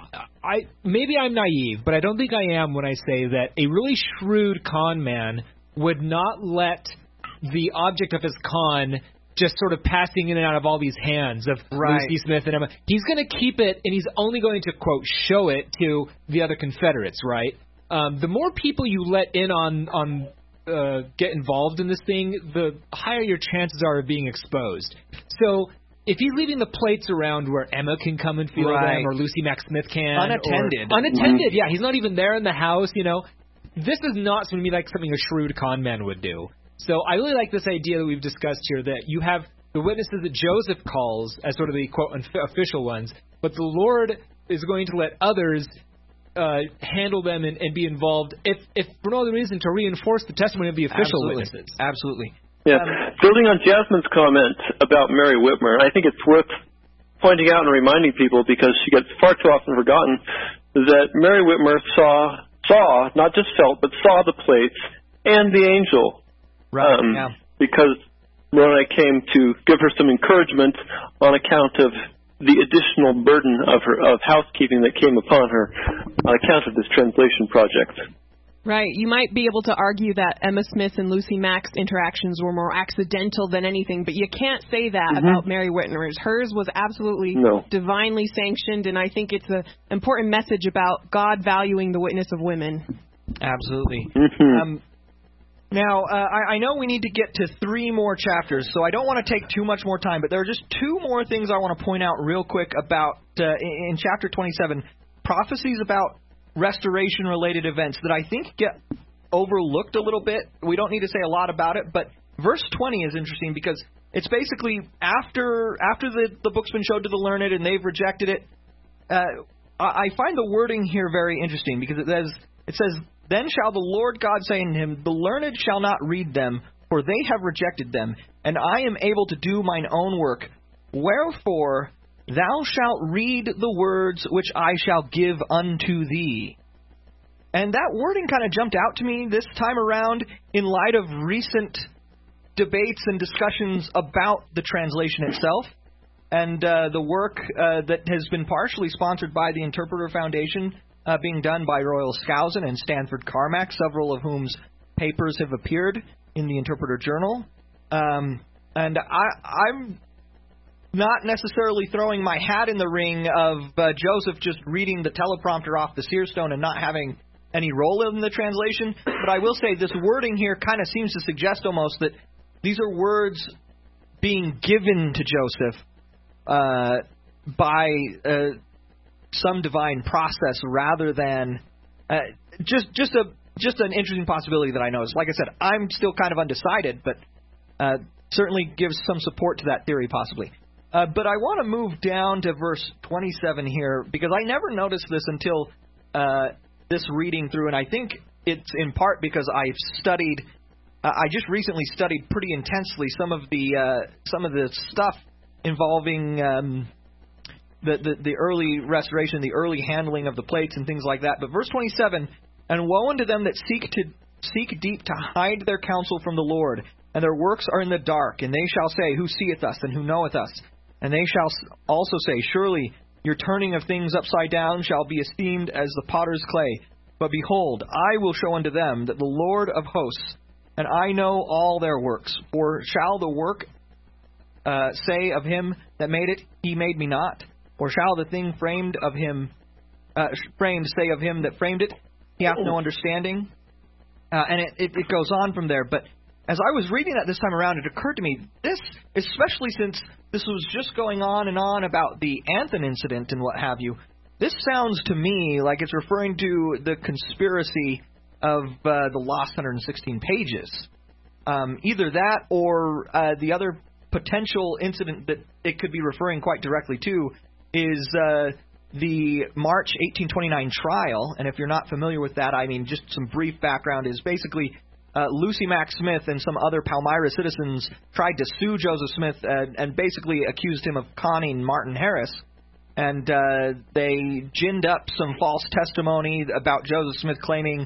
I maybe I'm naive, but I don't think I am when I say that a really shrewd con man would not let the object of his con just sort of passing in and out of all these hands of right. Lucy Smith and Emma. He's going to keep it, and he's only going to, quote, show it to the other Confederates, right? Um, the more people you let in on, on uh, get involved in this thing, the higher your chances are of being exposed. So if he's leaving the plates around where Emma can come and feel right. them, or Lucy Mack Smith can. Unattended. Or, unattended, yeah. He's not even there in the house, you know. This is not going to be like something a shrewd con man would do. So I really like this idea that we've discussed here, that you have the witnesses that Joseph calls as sort of the, quote, official ones, but the Lord is going to let others uh, handle them and, and be involved, if, if for no other reason, to reinforce the testimony of the official Absolutely. witnesses. Absolutely. Yeah. Um, Building on Jasmine's comment about Mary Whitmer, I think it's worth pointing out and reminding people, because she gets far too often forgotten, that Mary Whitmer saw, saw, not just felt, but saw the plates and the angel. Right, um, yeah. Because Moroni came to give her some encouragement on account of the additional burden of her of housekeeping that came upon her on account of this translation project. Right. You might be able to argue that Emma Smith and Lucy Mack's interactions were more accidental than anything, but you can't say that mm-hmm. about Mary Whitmer's. Hers was absolutely no. divinely sanctioned, and I think it's an important message about God valuing the witness of women. Absolutely. Mm-hmm. Um, Now, uh, I, I know we need to get to three more chapters, so I don't want to take too much more time, but there are just two more things I want to point out real quick about, uh, in, in chapter twenty-seven, prophecies about restoration-related events that I think get overlooked a little bit. We don't need to say a lot about it, but verse twenty is interesting because it's basically after after the, the book's been showed to the learned and they've rejected it. Uh, I, I find the wording here very interesting because it says, it says, then shall the Lord God say unto him, the learned shall not read them, for they have rejected them, and I am able to do mine own work. Wherefore thou shalt read the words which I shall give unto thee. And that wording kind of jumped out to me this time around in light of recent debates and discussions about the translation itself and uh, the work uh, that has been partially sponsored by the Interpreter Foundation, uh, being done by Royal Skousen and Stanford Carmack, several of whom's papers have appeared in the Interpreter Journal. Um, and I, I'm not necessarily throwing my hat in the ring of uh, Joseph just reading the teleprompter off the seer stone and not having any role in the translation, but I will say this wording here kind of seems to suggest almost that these are words being given to Joseph uh, by uh, some divine process rather than uh, just just a just an interesting possibility that I noticed. Like I said, I'm still kind of undecided, but uh, certainly gives some support to that theory possibly. Uh, but I want to move down to verse twenty-seven here because I never noticed this until uh, this reading through, and I think it's in part because I've studied. Uh, I just recently studied pretty intensely some of the uh, some of the stuff involving um, the, the the early restoration, the early handling of the plates and things like that. But verse twenty-seven, and woe unto them that seek to seek deep to hide their counsel from the Lord, and their works are in the dark, and they shall say, who seeth us, and who knoweth us? And they shall also say, surely your turning of things upside down shall be esteemed as the potter's clay. But behold, I will show unto them that the Lord of hosts, and I know all their works. For shall the work uh, say of him that made it, he made me not? Or shall the thing framed of him, uh, framed say of him that framed it, he hath no understanding? Uh, and it, it, it goes on from there. But as I was reading that this time around, it occurred to me, this, especially since this was just going on and on about the Anthon incident and what have you, this sounds to me like it's referring to the conspiracy of uh, the lost one hundred sixteen pages. Um, either that or uh, the other potential incident that it could be referring quite directly to is uh, the March eighteen twenty-nine trial. And if you're not familiar with that, I mean, just some brief background is basically Uh, Lucy Mack Smith and some other Palmyra citizens tried to sue Joseph Smith and, and basically accused him of conning Martin Harris. And uh, they ginned up some false testimony about Joseph Smith claiming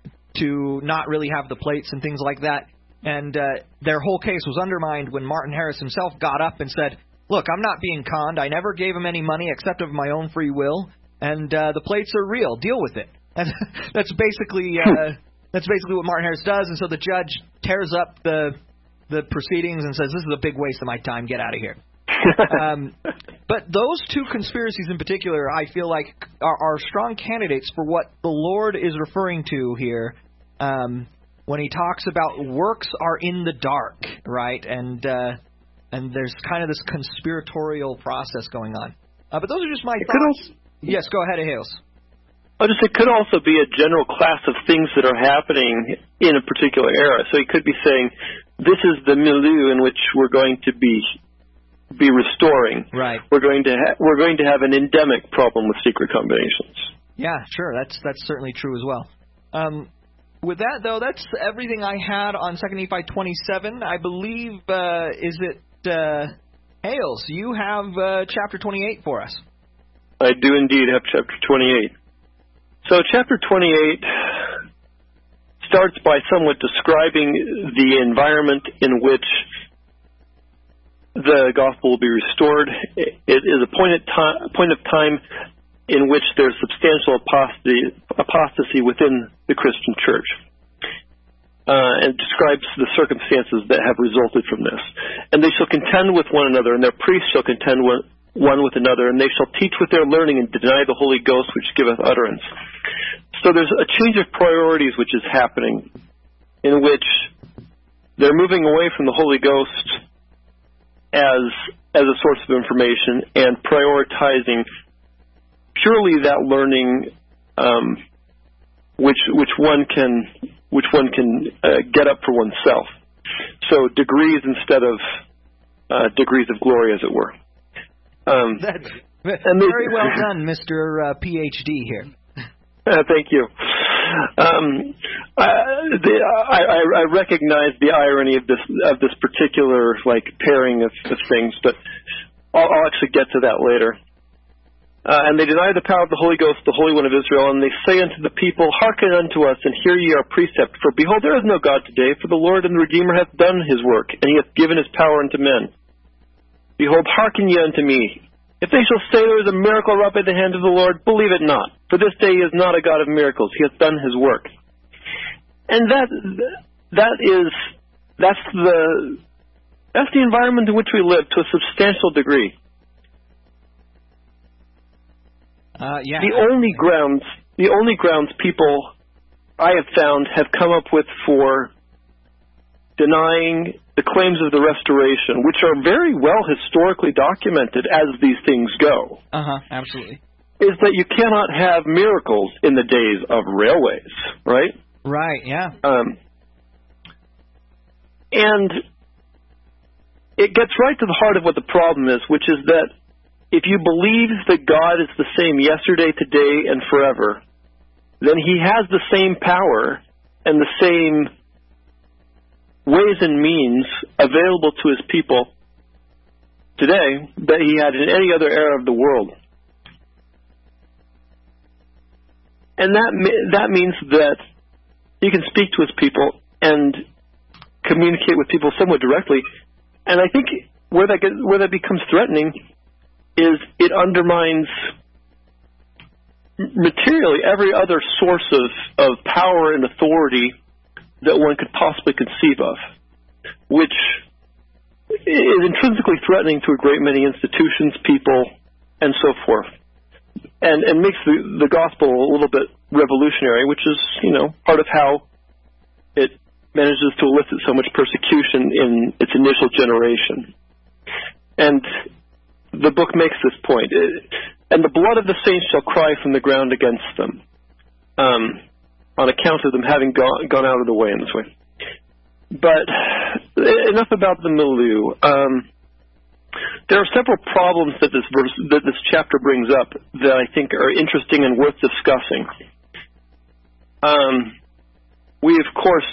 to not really have the plates and things like that. And uh, their whole case was undermined when Martin Harris himself got up and said, look, I'm not being conned. I never gave him any money except of my own free will. And uh, the plates are real. Deal with it. And that's basically... Uh, That's basically what Martin Harris does, and so the judge tears up the the proceedings and says, this is a big waste of my time, get out of here. um, but those two conspiracies in particular, I feel like, are, are strong candidates for what the Lord is referring to here um, when he talks about works are in the dark, right? And uh, and there's kind of this conspiratorial process going on. Uh, but those are just my thoughts. Also, yes, go ahead, Hales. I'll just say it could also be a general class of things that are happening in a particular era. So he could be saying, this is the milieu in which we're going to be be restoring. Right. We're going to ha- we're going to have an endemic problem with secret combinations. Yeah, sure. That's that's certainly true as well. Um, with that, though, that's everything I had on Second Nephi twenty-seven. I believe, uh, is it uh, Hales? You have uh, chapter twenty-eight for us. I do indeed have chapter twenty-eight. So chapter twenty-eight starts by somewhat describing the environment in which the gospel will be restored. It is a point, at time, a point of time in which there's substantial apostasy, apostasy within the Christian church. Uh, and describes the circumstances that have resulted from this. And they shall contend with one another, and their priests shall contend one one with another, and they shall teach with their learning and deny the Holy Ghost which giveth utterance. So there's a change of priorities which is happening, in which they're moving away from the Holy Ghost as as a source of information and prioritizing purely that learning um, which which one can which one can uh, get up for oneself. So degrees instead of uh, degrees of glory, as it were. Um, That's very well done, Mister Uh, P H D here. Uh, thank you. Um, I, the, I, I recognize the irony of this of this particular like pairing of, of things, but I'll, I'll actually get to that later. Uh, and they deny the power of the Holy Ghost, the Holy One of Israel, and they say unto the people, Hearken unto us, and hear ye our precept. For behold, there is no God today, for the Lord and the Redeemer hath done his work, and he hath given his power unto men. Behold, hearken ye unto me. If they shall say there is a miracle wrought by the hand of the Lord, believe it not. For this day he is not a God of miracles, he hath done his work. And that that is that's the that's the environment in which we live to a substantial degree. Uh, yeah. The only grounds, the only grounds people I have found have come up with for denying the claims of the Restoration, which are very well historically documented as these things go. Uh huh. Absolutely. Is that you cannot have miracles in the days of railways, right? Right. Yeah. Um, and it gets right to the heart of what the problem is, which is that if you believe that God is the same yesterday, today, and forever, then he has the same power and the same ways and means available to his people today that he had in any other era of the world. And that that means that he can speak to his people and communicate with people somewhat directly. And I think where that gets, where that becomes threatening is it undermines materially every other source of, of power and authority that one could possibly conceive of, which is intrinsically threatening to a great many institutions, people, and so forth, and, and makes the, the gospel a little bit revolutionary, which is, you know, part of how it manages to elicit so much persecution in its initial generation. And the book makes this point. And the blood of the saints shall cry from the ground against them, um, on account of them having gone, gone out of the way in this way. But enough about the milieu. Um, there are several problems that this verse, that this chapter brings up that I think are interesting and worth discussing. Um, we, of course,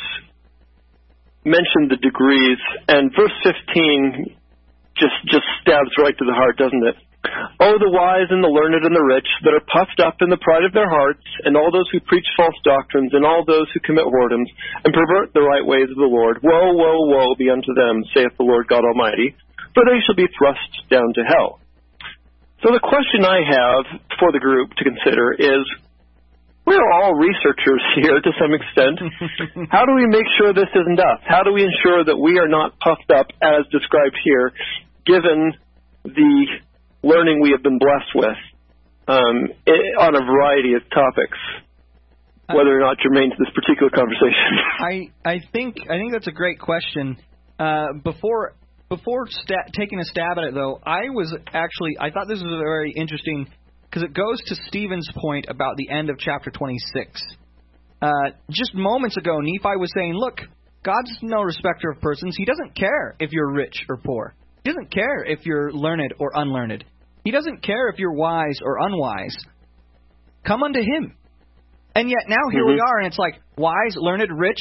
mentioned the degrees, and verse fifteen just just stabs right to the heart, doesn't it? Oh, the wise and the learned and the rich that are puffed up in the pride of their hearts, and all those who preach false doctrines, and all those who commit whoredoms, and pervert the right ways of the Lord. Woe, woe, woe be unto them, saith the Lord God Almighty, for they shall be thrust down to hell. So the question I have for the group to consider is, we're all researchers here to some extent. How do we make sure this isn't us? How do we ensure that we are not puffed up as described here, given the learning we have been blessed with um, on a variety of topics, whether or not germane to this particular conversation? I, I think I think that's a great question. Uh, before before sta- taking a stab at it, though, I was actually I thought this was a very interesting, because it goes to Stephen's point about the end of chapter twenty-six. Uh, just moments ago, Nephi was saying, look, God's no respecter of persons. He doesn't care if you're rich or poor. He doesn't care if you're learned or unlearned. He doesn't care if you're wise or unwise. Come unto him. And yet now here mm-hmm. we are, and it's like, wise, learned, rich,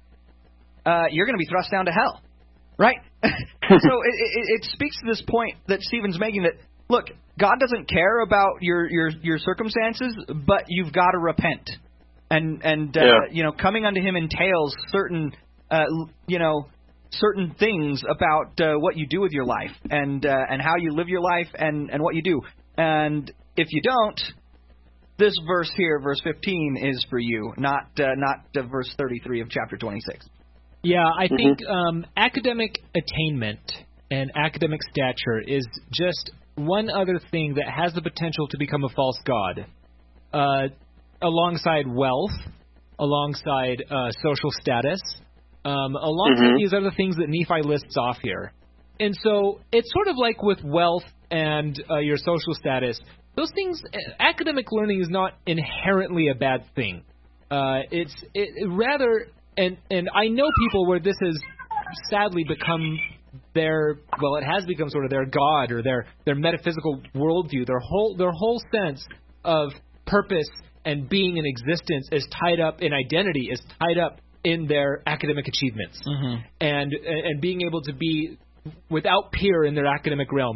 uh, you're going to be thrust down to hell. Right? So it, it, it speaks to this point that Stephen's making that, look, God doesn't care about your, your, your circumstances, but you've got to repent. And, and uh, yeah. you know, coming unto him entails certain, uh, you know, certain things about uh, what you do with your life and uh, and how you live your life and, and what you do. And if you don't, this verse here, verse fifteen, is for you, not uh, not uh, verse thirty-three of chapter twenty-six. Yeah, I mm-hmm. think um, academic attainment and academic stature is just one other thing that has the potential to become a false god, uh, alongside wealth, alongside uh, social status, Um, alongside mm-hmm. these other things that Nephi lists off here. And so it's sort of like with wealth and uh, your social status. Those things, academic learning is not inherently a bad thing. Uh, it's it, it rather, and, and I know people where this has sadly become their, well, it has become sort of their god or their, their metaphysical worldview. Their whole their whole sense of purpose and being in existence is tied up in identity, is tied up in their academic achievements, mm-hmm. and and being able to be without peer in their academic realm, right?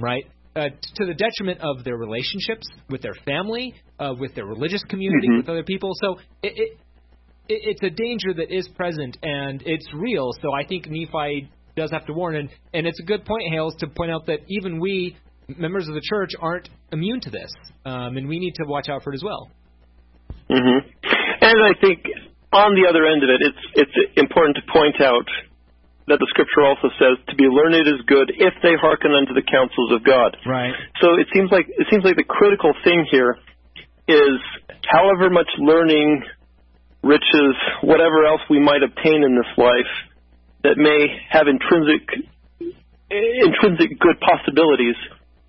uh, to the detriment of their relationships with their family, uh, with their religious community, Mm-hmm. with other people. So it, it, it it's a danger that is present and it's real. So I think Nephi does have to warn, and and it's a good point, Hales, to point out that even we, members of the church, aren't immune to this, um, and we need to watch out for it as well. Mm-hmm. And I think on the other end of it, it's it's important to point out that the Scripture also says to be learned is good if they hearken unto the counsels of God. Right. So it seems like it seems like the critical thing here is however much learning, riches, whatever else we might obtain in this life that may have intrinsic intrinsic good possibilities,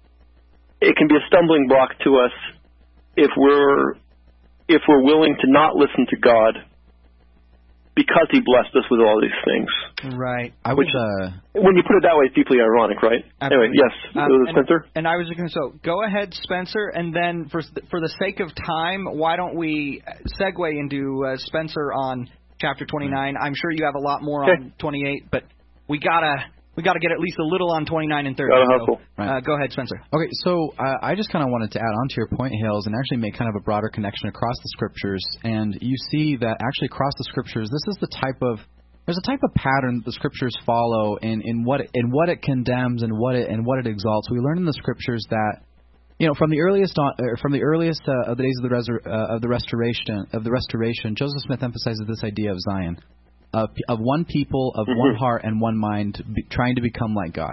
it can be a stumbling block to us if we're if we're willing to not listen to God because He blessed us with all these things. Right. I would. Uh, When you put it that way, it's deeply ironic, right? Anyway, yes, Um, uh, and, Spencer? and I was just going to so go ahead, Spencer, and then for for the sake of time, why don't we segue into uh, Spencer on chapter twenty-nine? I'm sure you have a lot more Okay. on twenty-eight, but we gotta we gotta get at least a little on twenty-nine and thirty. Gotta So, hustle. Right. uh, go ahead, Spencer. Okay, so uh, I just kind of wanted to add on to your point, Hales, and actually make kind of a broader connection across the Scriptures. And you see that actually across the Scriptures, this is the type of there's a type of pattern that the Scriptures follow in, in what it, in what it condemns and what it and what it exalts. We learn in the Scriptures that, you know, from the earliest on, uh, from the earliest uh, of the days of the resur- uh, of the restoration of the restoration, Joseph Smith emphasizes this idea of Zion, of, of one people, of one heart and one mind, be, trying to become like God.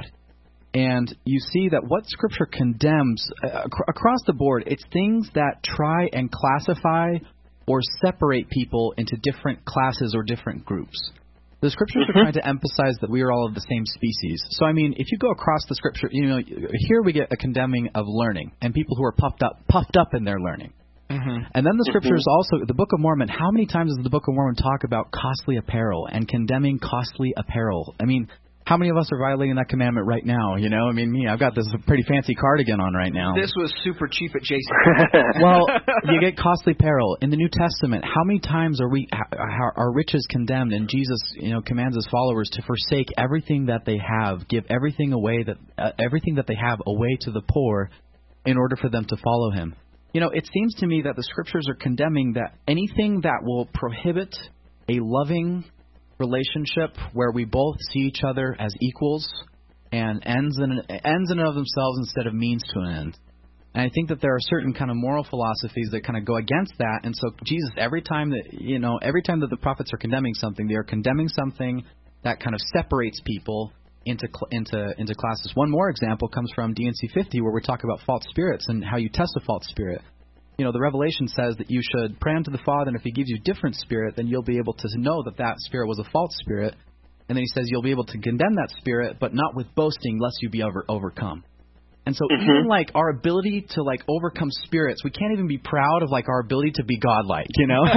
And you see that what Scripture condemns uh, ac- across the board, it's things that try and classify or separate people into different classes or different groups. The Scriptures are trying to emphasize that we are all of the same species. So, I mean, if you go across the Scripture, you know, here we get a condemning of learning and people who are puffed up, puffed up in their learning. Mm-hmm. And then the Scriptures also, the Book of Mormon, how many times does the Book of Mormon talk about costly apparel and condemning costly apparel? I mean, how many of us are violating that commandment right now? You know, I mean, me, I've got this pretty fancy cardigan on right now. This was super cheap at Jason. Well, you get costly apparel. In the New Testament, how many times are we are, are riches condemned? And Jesus, you know, commands His followers to forsake everything that they have, give everything away that uh, everything that they have away to the poor, in order for them to follow Him. You know, it seems to me that the Scriptures are condemning that anything that will prohibit a loving relationship where we both see each other as equals and ends in ends in and of themselves instead of means to an end. And I think that there are certain kind of moral philosophies that kind of go against that. And so Jesus, every time that you know, every time that the prophets are condemning something, they are condemning something that kind of separates people into into into classes. One more example comes from D and C fifty, where we talk about false spirits and how you test a false spirit. You know, the Revelation says that you should pray unto the Father, and if He gives you a different spirit, then you'll be able to know that that spirit was a false spirit. And then He says you'll be able to condemn that spirit, but not with boasting, lest you be over, overcome. And so mm-hmm. even like our ability to like overcome spirits, we can't even be proud of like our ability to be godlike, you know?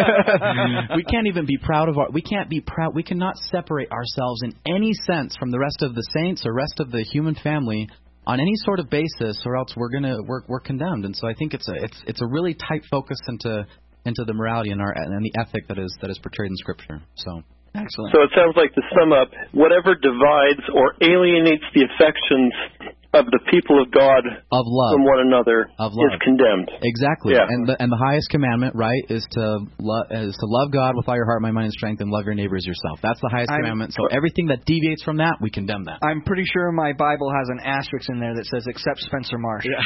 We can't even be proud of our, we can't be proud, we cannot separate ourselves in any sense from the rest of the saints or rest of the human family on any sort of basis, or else we're gonna we're we're condemned. And so I think it's a it's it's a really tight focus into into the morality and our and the ethic that is that is portrayed in Scripture. So excellent. So it sounds like, to sum up, whatever divides or alienates the affections of the people of God of love from one another of love. is condemned. Exactly. Yeah. And the and the highest commandment, right, is to lo- is to love God with all your heart, mind, mind, and strength, and love your neighbor as yourself. That's the highest I'm, commandment. So everything that deviates from that, we condemn that. I'm pretty sure my Bible has an asterisk in there that says "except Spencer Marsh." Yeah.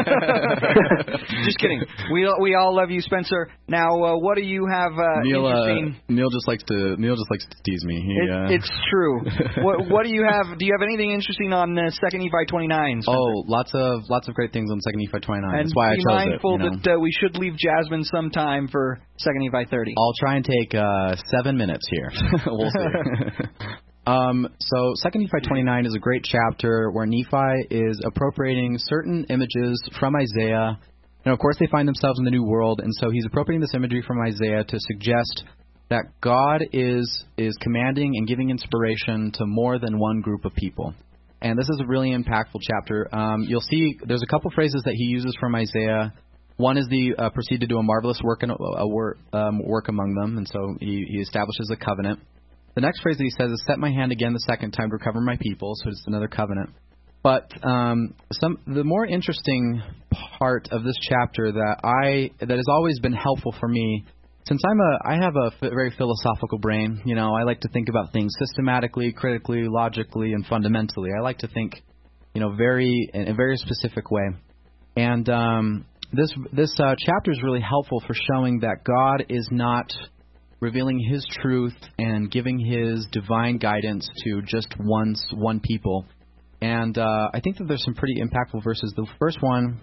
Just kidding. We we all love you, Spencer. Now, uh, what do you have uh, Neil, interesting? Uh, Neil just likes to Neil just likes to tease me. He, it, uh... It's true. what what do you have? Do you have anything interesting on uh, Second Nephi twenty-nine? Spencer? Oh, lots of lots of great things on Second Nephi twenty-nine. And That's why I be chose mindful it. You know? that uh, we should leave Jasmine some time for Second Nephi thirty. I'll try and take uh, seven minutes here. We'll see. um, so Second Nephi twenty-nine is a great chapter where Nephi is appropriating certain images from Isaiah. And of course, they find themselves in the New World, and so he's appropriating this imagery from Isaiah to suggest that God is is commanding and giving inspiration to more than one group of people. And this is a really impactful chapter. Um, you'll see there's a couple phrases that he uses from Isaiah. One is the uh, proceed to do a marvelous work in, a work, um, work among them, and so he, he establishes a covenant. The next phrase that he says is, set my hand again the second time to recover my people, so it's another covenant. But um, some the more interesting part of this chapter that I that has always been helpful for me, since I'm a I have a f- very philosophical brain. You know, I like to think about things systematically, critically, logically, and fundamentally. I like to think, you know, very in a very specific way. And um, this this uh, chapter is really helpful for showing that God is not revealing His truth and giving His divine guidance to just one one people. And uh, I think that there's some pretty impactful verses. The first one,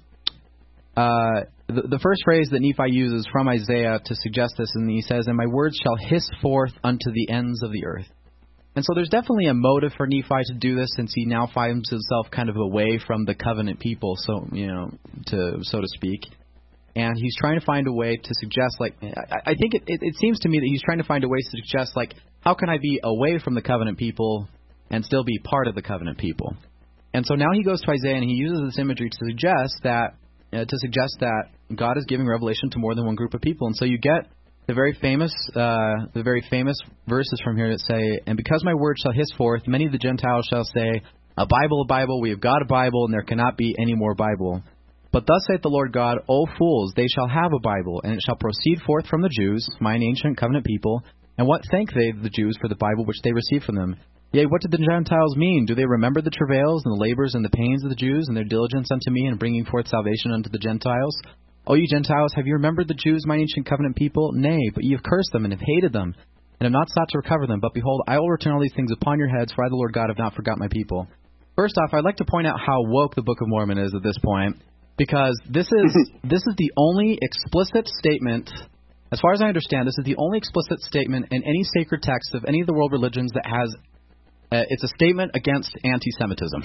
uh, the, the first phrase that Nephi uses from Isaiah to suggest this, and he says, "And my words shall hiss forth unto the ends of the earth." And so there's definitely a motive for Nephi to do this, since he now finds himself kind of away from the covenant people, so you know, to so to speak. And he's trying to find a way to suggest, like, I, I think it, it, it seems to me that he's trying to find a way to suggest, like, how can I be away from the covenant people and still be part of the covenant people? And so now he goes to Isaiah and he uses this imagery to suggest that uh, to suggest that God is giving revelation to more than one group of people. And so you get the very famous uh, the very famous verses from here that say, "And because my word shall hiss forth, many of the Gentiles shall say, a Bible, a Bible, we have got a Bible, and there cannot be any more Bible. But thus saith the Lord God, O fools, they shall have a Bible, and it shall proceed forth from the Jews, mine ancient covenant people. And what thank they the Jews for the Bible which they receive from them? Yea, what did the Gentiles mean? Do they remember the travails and the labors and the pains of the Jews, and their diligence unto me in bringing forth salvation unto the Gentiles? O ye Gentiles, have you remembered the Jews, mine ancient covenant people? Nay, but ye have cursed them, and have hated them, and have not sought to recover them. But behold, I will return all these things upon your heads, for I, the Lord God, have not forgot my people." First off, I'd like to point out how woke the Book of Mormon is at this point, because this is this is the only explicit statement, as far as I understand, this is the only explicit statement in any sacred text of any of the world religions that has Uh, it's a statement against anti-Semitism.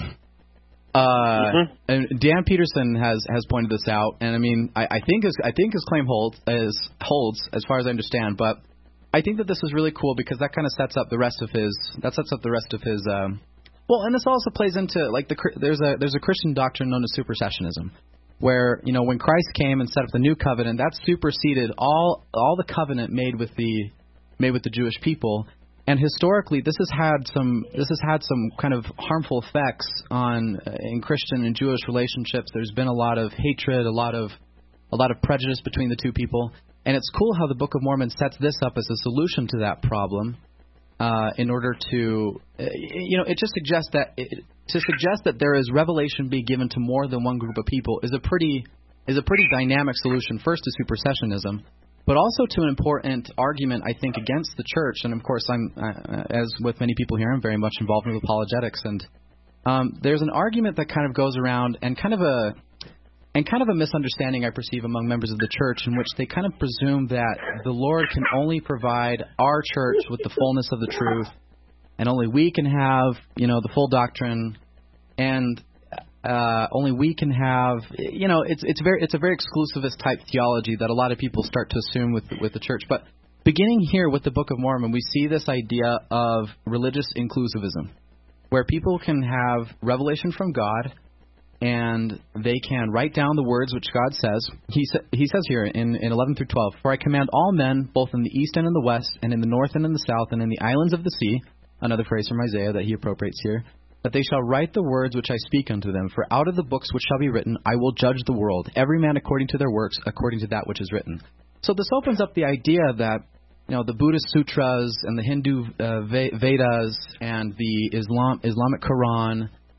Uh, mm-hmm. And Dan Peterson has, has pointed this out, and I mean, I, I think his I think his claim holds as holds as far as I understand. But I think that this is really cool because that kind of sets up the rest of his that sets up the rest of his. Um, well, and this also plays into like the there's a there's a Christian doctrine known as supersessionism, where you know when Christ came and set up the new covenant, that superseded all all the covenant made with the made with the Jewish people. And historically, this has had some this has had some kind of harmful effects on uh, in Christian and Jewish relationships. There's been a lot of hatred, a lot of a lot of prejudice between the two people. And it's cool how the Book of Mormon sets this up as a solution to that problem. Uh, in order to, uh, you know, it just suggests that it, to suggest that there is revelation being given to more than one group of people is a pretty is a pretty dynamic solution. First to supersessionism, but also to an important argument, I think, against the church. And, of course, I'm, uh, as with many people here, I'm very much involved with apologetics. And um, there's an argument that kind of goes around and kind of a and kind of a misunderstanding I perceive among members of the church in which they kind of presume that the Lord can only provide our church with the fullness of the truth, and only we can have, you know, the full doctrine, and Uh, only we can have, you know, it's it's very it's a very exclusivist type theology that a lot of people start to assume with with the church. But beginning here with the Book of Mormon, we see this idea of religious inclusivism, where people can have revelation from God, and they can write down the words which God says. He sa- he says here in, in eleven through twelve, "For I command all men, both in the east and in the west, and in the north and in the south, and in the islands of the sea," another phrase from Isaiah that he appropriates here, "that they shall write the words which I speak unto them. For out of the books which shall be written, I will judge the world, every man according to their works, according to that which is written." So this opens up the idea that, you know, the Buddhist sutras and the Hindu uh, Vedas and the Islam Islamic Quran,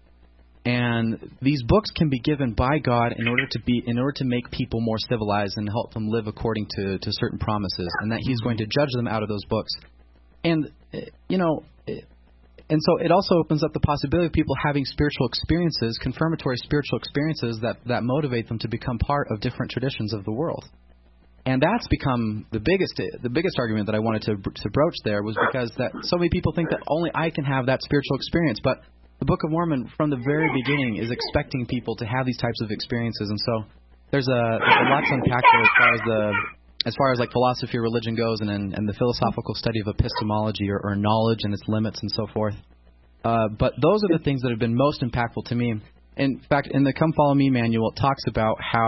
and these books can be given by God in order to be in order to make people more civilized and help them live according to, to certain promises, and that He's going to judge them out of those books. And you know. It, And so it also opens up the possibility of people having spiritual experiences, confirmatory spiritual experiences that, that motivate them to become part of different traditions of the world. And that's become the biggest the biggest argument that I wanted to to broach there, was because that so many people think that only I can have that spiritual experience. But the Book of Mormon, from the very beginning, is expecting people to have these types of experiences. And so there's a, there's a lot to unpack there as far as the as far as like philosophy or religion goes, and, and, and the philosophical study of epistemology or, or knowledge and its limits and so forth. Uh, but those are the things that have been most impactful to me. In fact, in the Come Follow Me manual, it talks about how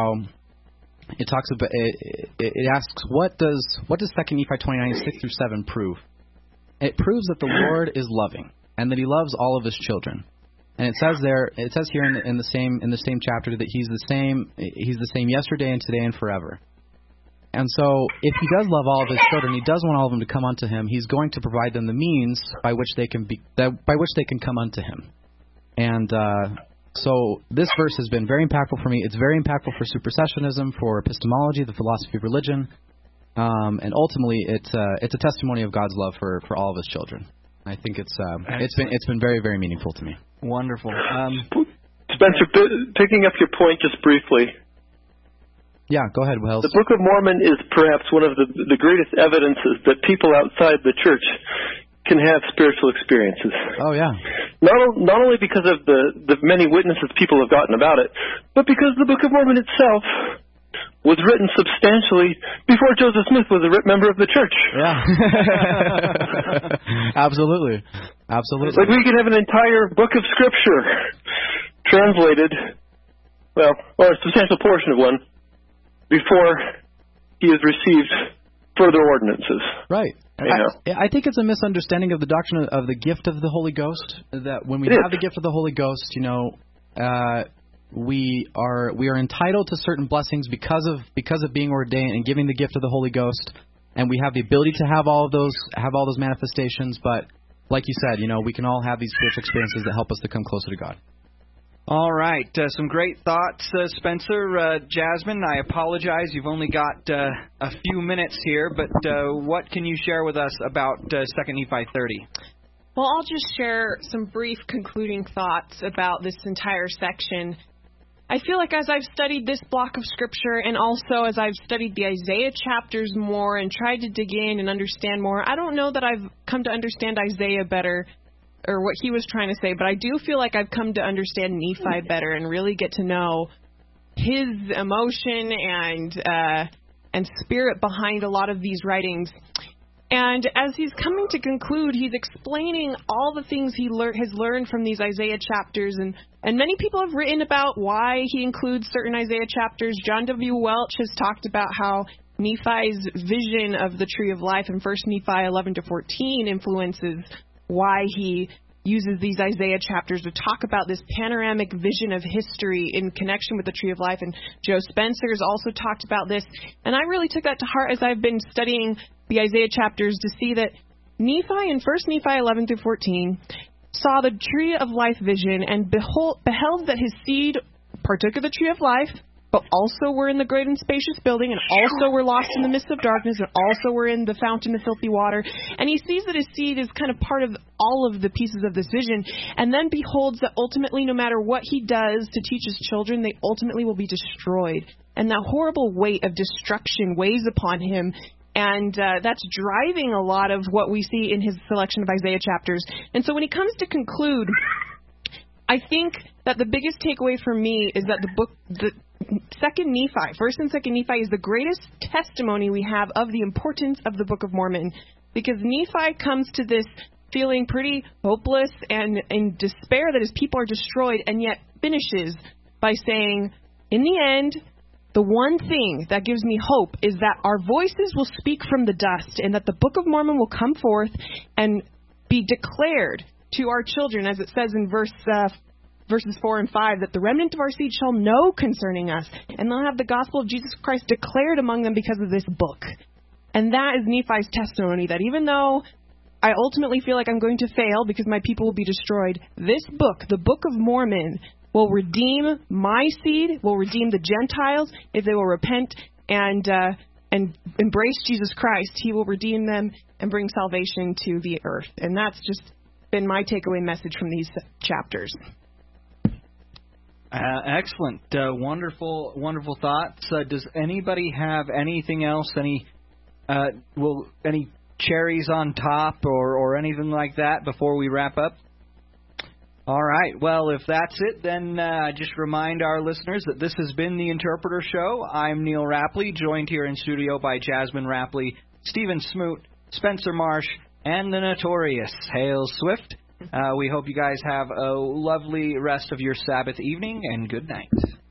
it talks about it, it, it asks what does what does Second Nephi twenty-nine six through seven prove? It proves that the Lord is loving and that He loves all of His children. And it says there, it says here in the, in the same in the same chapter that he's the same he's the same yesterday and today and forever. And so, if he does love all of his children, he does want all of them to come unto him. He's going to provide them the means by which they can be that, by which they can come unto him. And uh, so, this verse has been very impactful for me. It's very impactful for supersessionism, for epistemology, the philosophy of religion, um, and ultimately, it's uh, it's a testimony of God's love for, for all of his children. I think it's um, it's been it's been very very meaningful to me. Wonderful. Um, Spencer, p- picking up your point just briefly. Yeah, go ahead, Wells. The Book of Mormon is perhaps one of the the greatest evidences that people outside the church can have spiritual experiences. Oh yeah. Not not only because of the the many witnesses people have gotten about it, but because the Book of Mormon itself was written substantially before Joseph Smith was a member of the church. Yeah. Absolutely. Absolutely. Like we can have an entire book of Scripture translated, well, or a substantial portion of one, before he has received further ordinances. Right. You know. I, I think it's a misunderstanding of the doctrine of the gift of the Holy Ghost, that when we It have is. the gift of the Holy Ghost, you know, uh, we are we are entitled to certain blessings because of because of being ordained and giving the gift of the Holy Ghost, and we have the ability to have all of those have all those manifestations. But like you said, you know, we can all have these spiritual experiences that help us to come closer to God. all right. Uh, some great thoughts, uh, Spencer. Uh, Jasmine, I apologize. You've only got uh, a few minutes here, but uh, what can you share with us about uh, Second Nephi thirty? Well, I'll just share some brief concluding thoughts about this entire section. I feel like as I've studied this block of Scripture and also as I've studied the Isaiah chapters more and tried to dig in and understand more, I don't know that I've come to understand Isaiah better or what he was trying to say, but I do feel like I've come to understand Nephi better and really get to know his emotion and uh, and spirit behind a lot of these writings. And as he's coming to conclude, he's explaining all the things he lear- has learned from these Isaiah chapters. And, and many people have written about why he includes certain Isaiah chapters. John W. Welch has talked about how Nephi's vision of the tree of life in First Nephi eleven to fourteen influences why he uses these Isaiah chapters to talk about this panoramic vision of history in connection with the tree of life. And Joe Spencer has also talked about this. And I really took that to heart as I've been studying the Isaiah chapters to see that Nephi in First Nephi eleven through fourteen saw the tree of life vision and behold, beheld that his seed partook of the tree of life, but also were in the great and spacious building, and also were lost in the midst of darkness, and also were in the fountain of filthy water. And he sees that his seed is kind of part of all of the pieces of this vision, and then beholds that ultimately, no matter what he does to teach his children, they ultimately will be destroyed. And that horrible weight of destruction weighs upon him. And uh, that's driving a lot of what we see in his selection of Isaiah chapters. And so when he comes to conclude, I think that the biggest takeaway for me is that the book, the Second Nephi, First and Second Nephi, is the greatest testimony we have of the importance of the Book of Mormon. Because Nephi comes to this feeling pretty hopeless and in despair that his people are destroyed, and yet finishes by saying, in the end, the one thing that gives me hope is that our voices will speak from the dust, and that the Book of Mormon will come forth and be declared to our children, as it says in verse uh, verses four and five, that the remnant of our seed shall know concerning us, and they'll have the gospel of Jesus Christ declared among them because of this book. And that is Nephi's testimony, that even though I ultimately feel like I'm going to fail because my people will be destroyed, this book, the Book of Mormon, will redeem my seed, will redeem the Gentiles if they will repent and uh, and embrace Jesus Christ. He will redeem them and bring salvation to the earth. And that's just been my takeaway message from these chapters. Uh, excellent. Uh, wonderful, wonderful thoughts. Uh, does anybody have anything else, any uh, will any cherries on top or, or anything like that before we wrap up? All right. Well, if that's it, then uh, just remind our listeners that this has been The Interpreter Show. I'm Neil Rapley, joined here in studio by Jasmine Rapley, Stephen Smoot, Spencer Marsh, and the notorious Hale Swift. Uh, we hope you guys have a lovely rest of your Sabbath evening, and good night.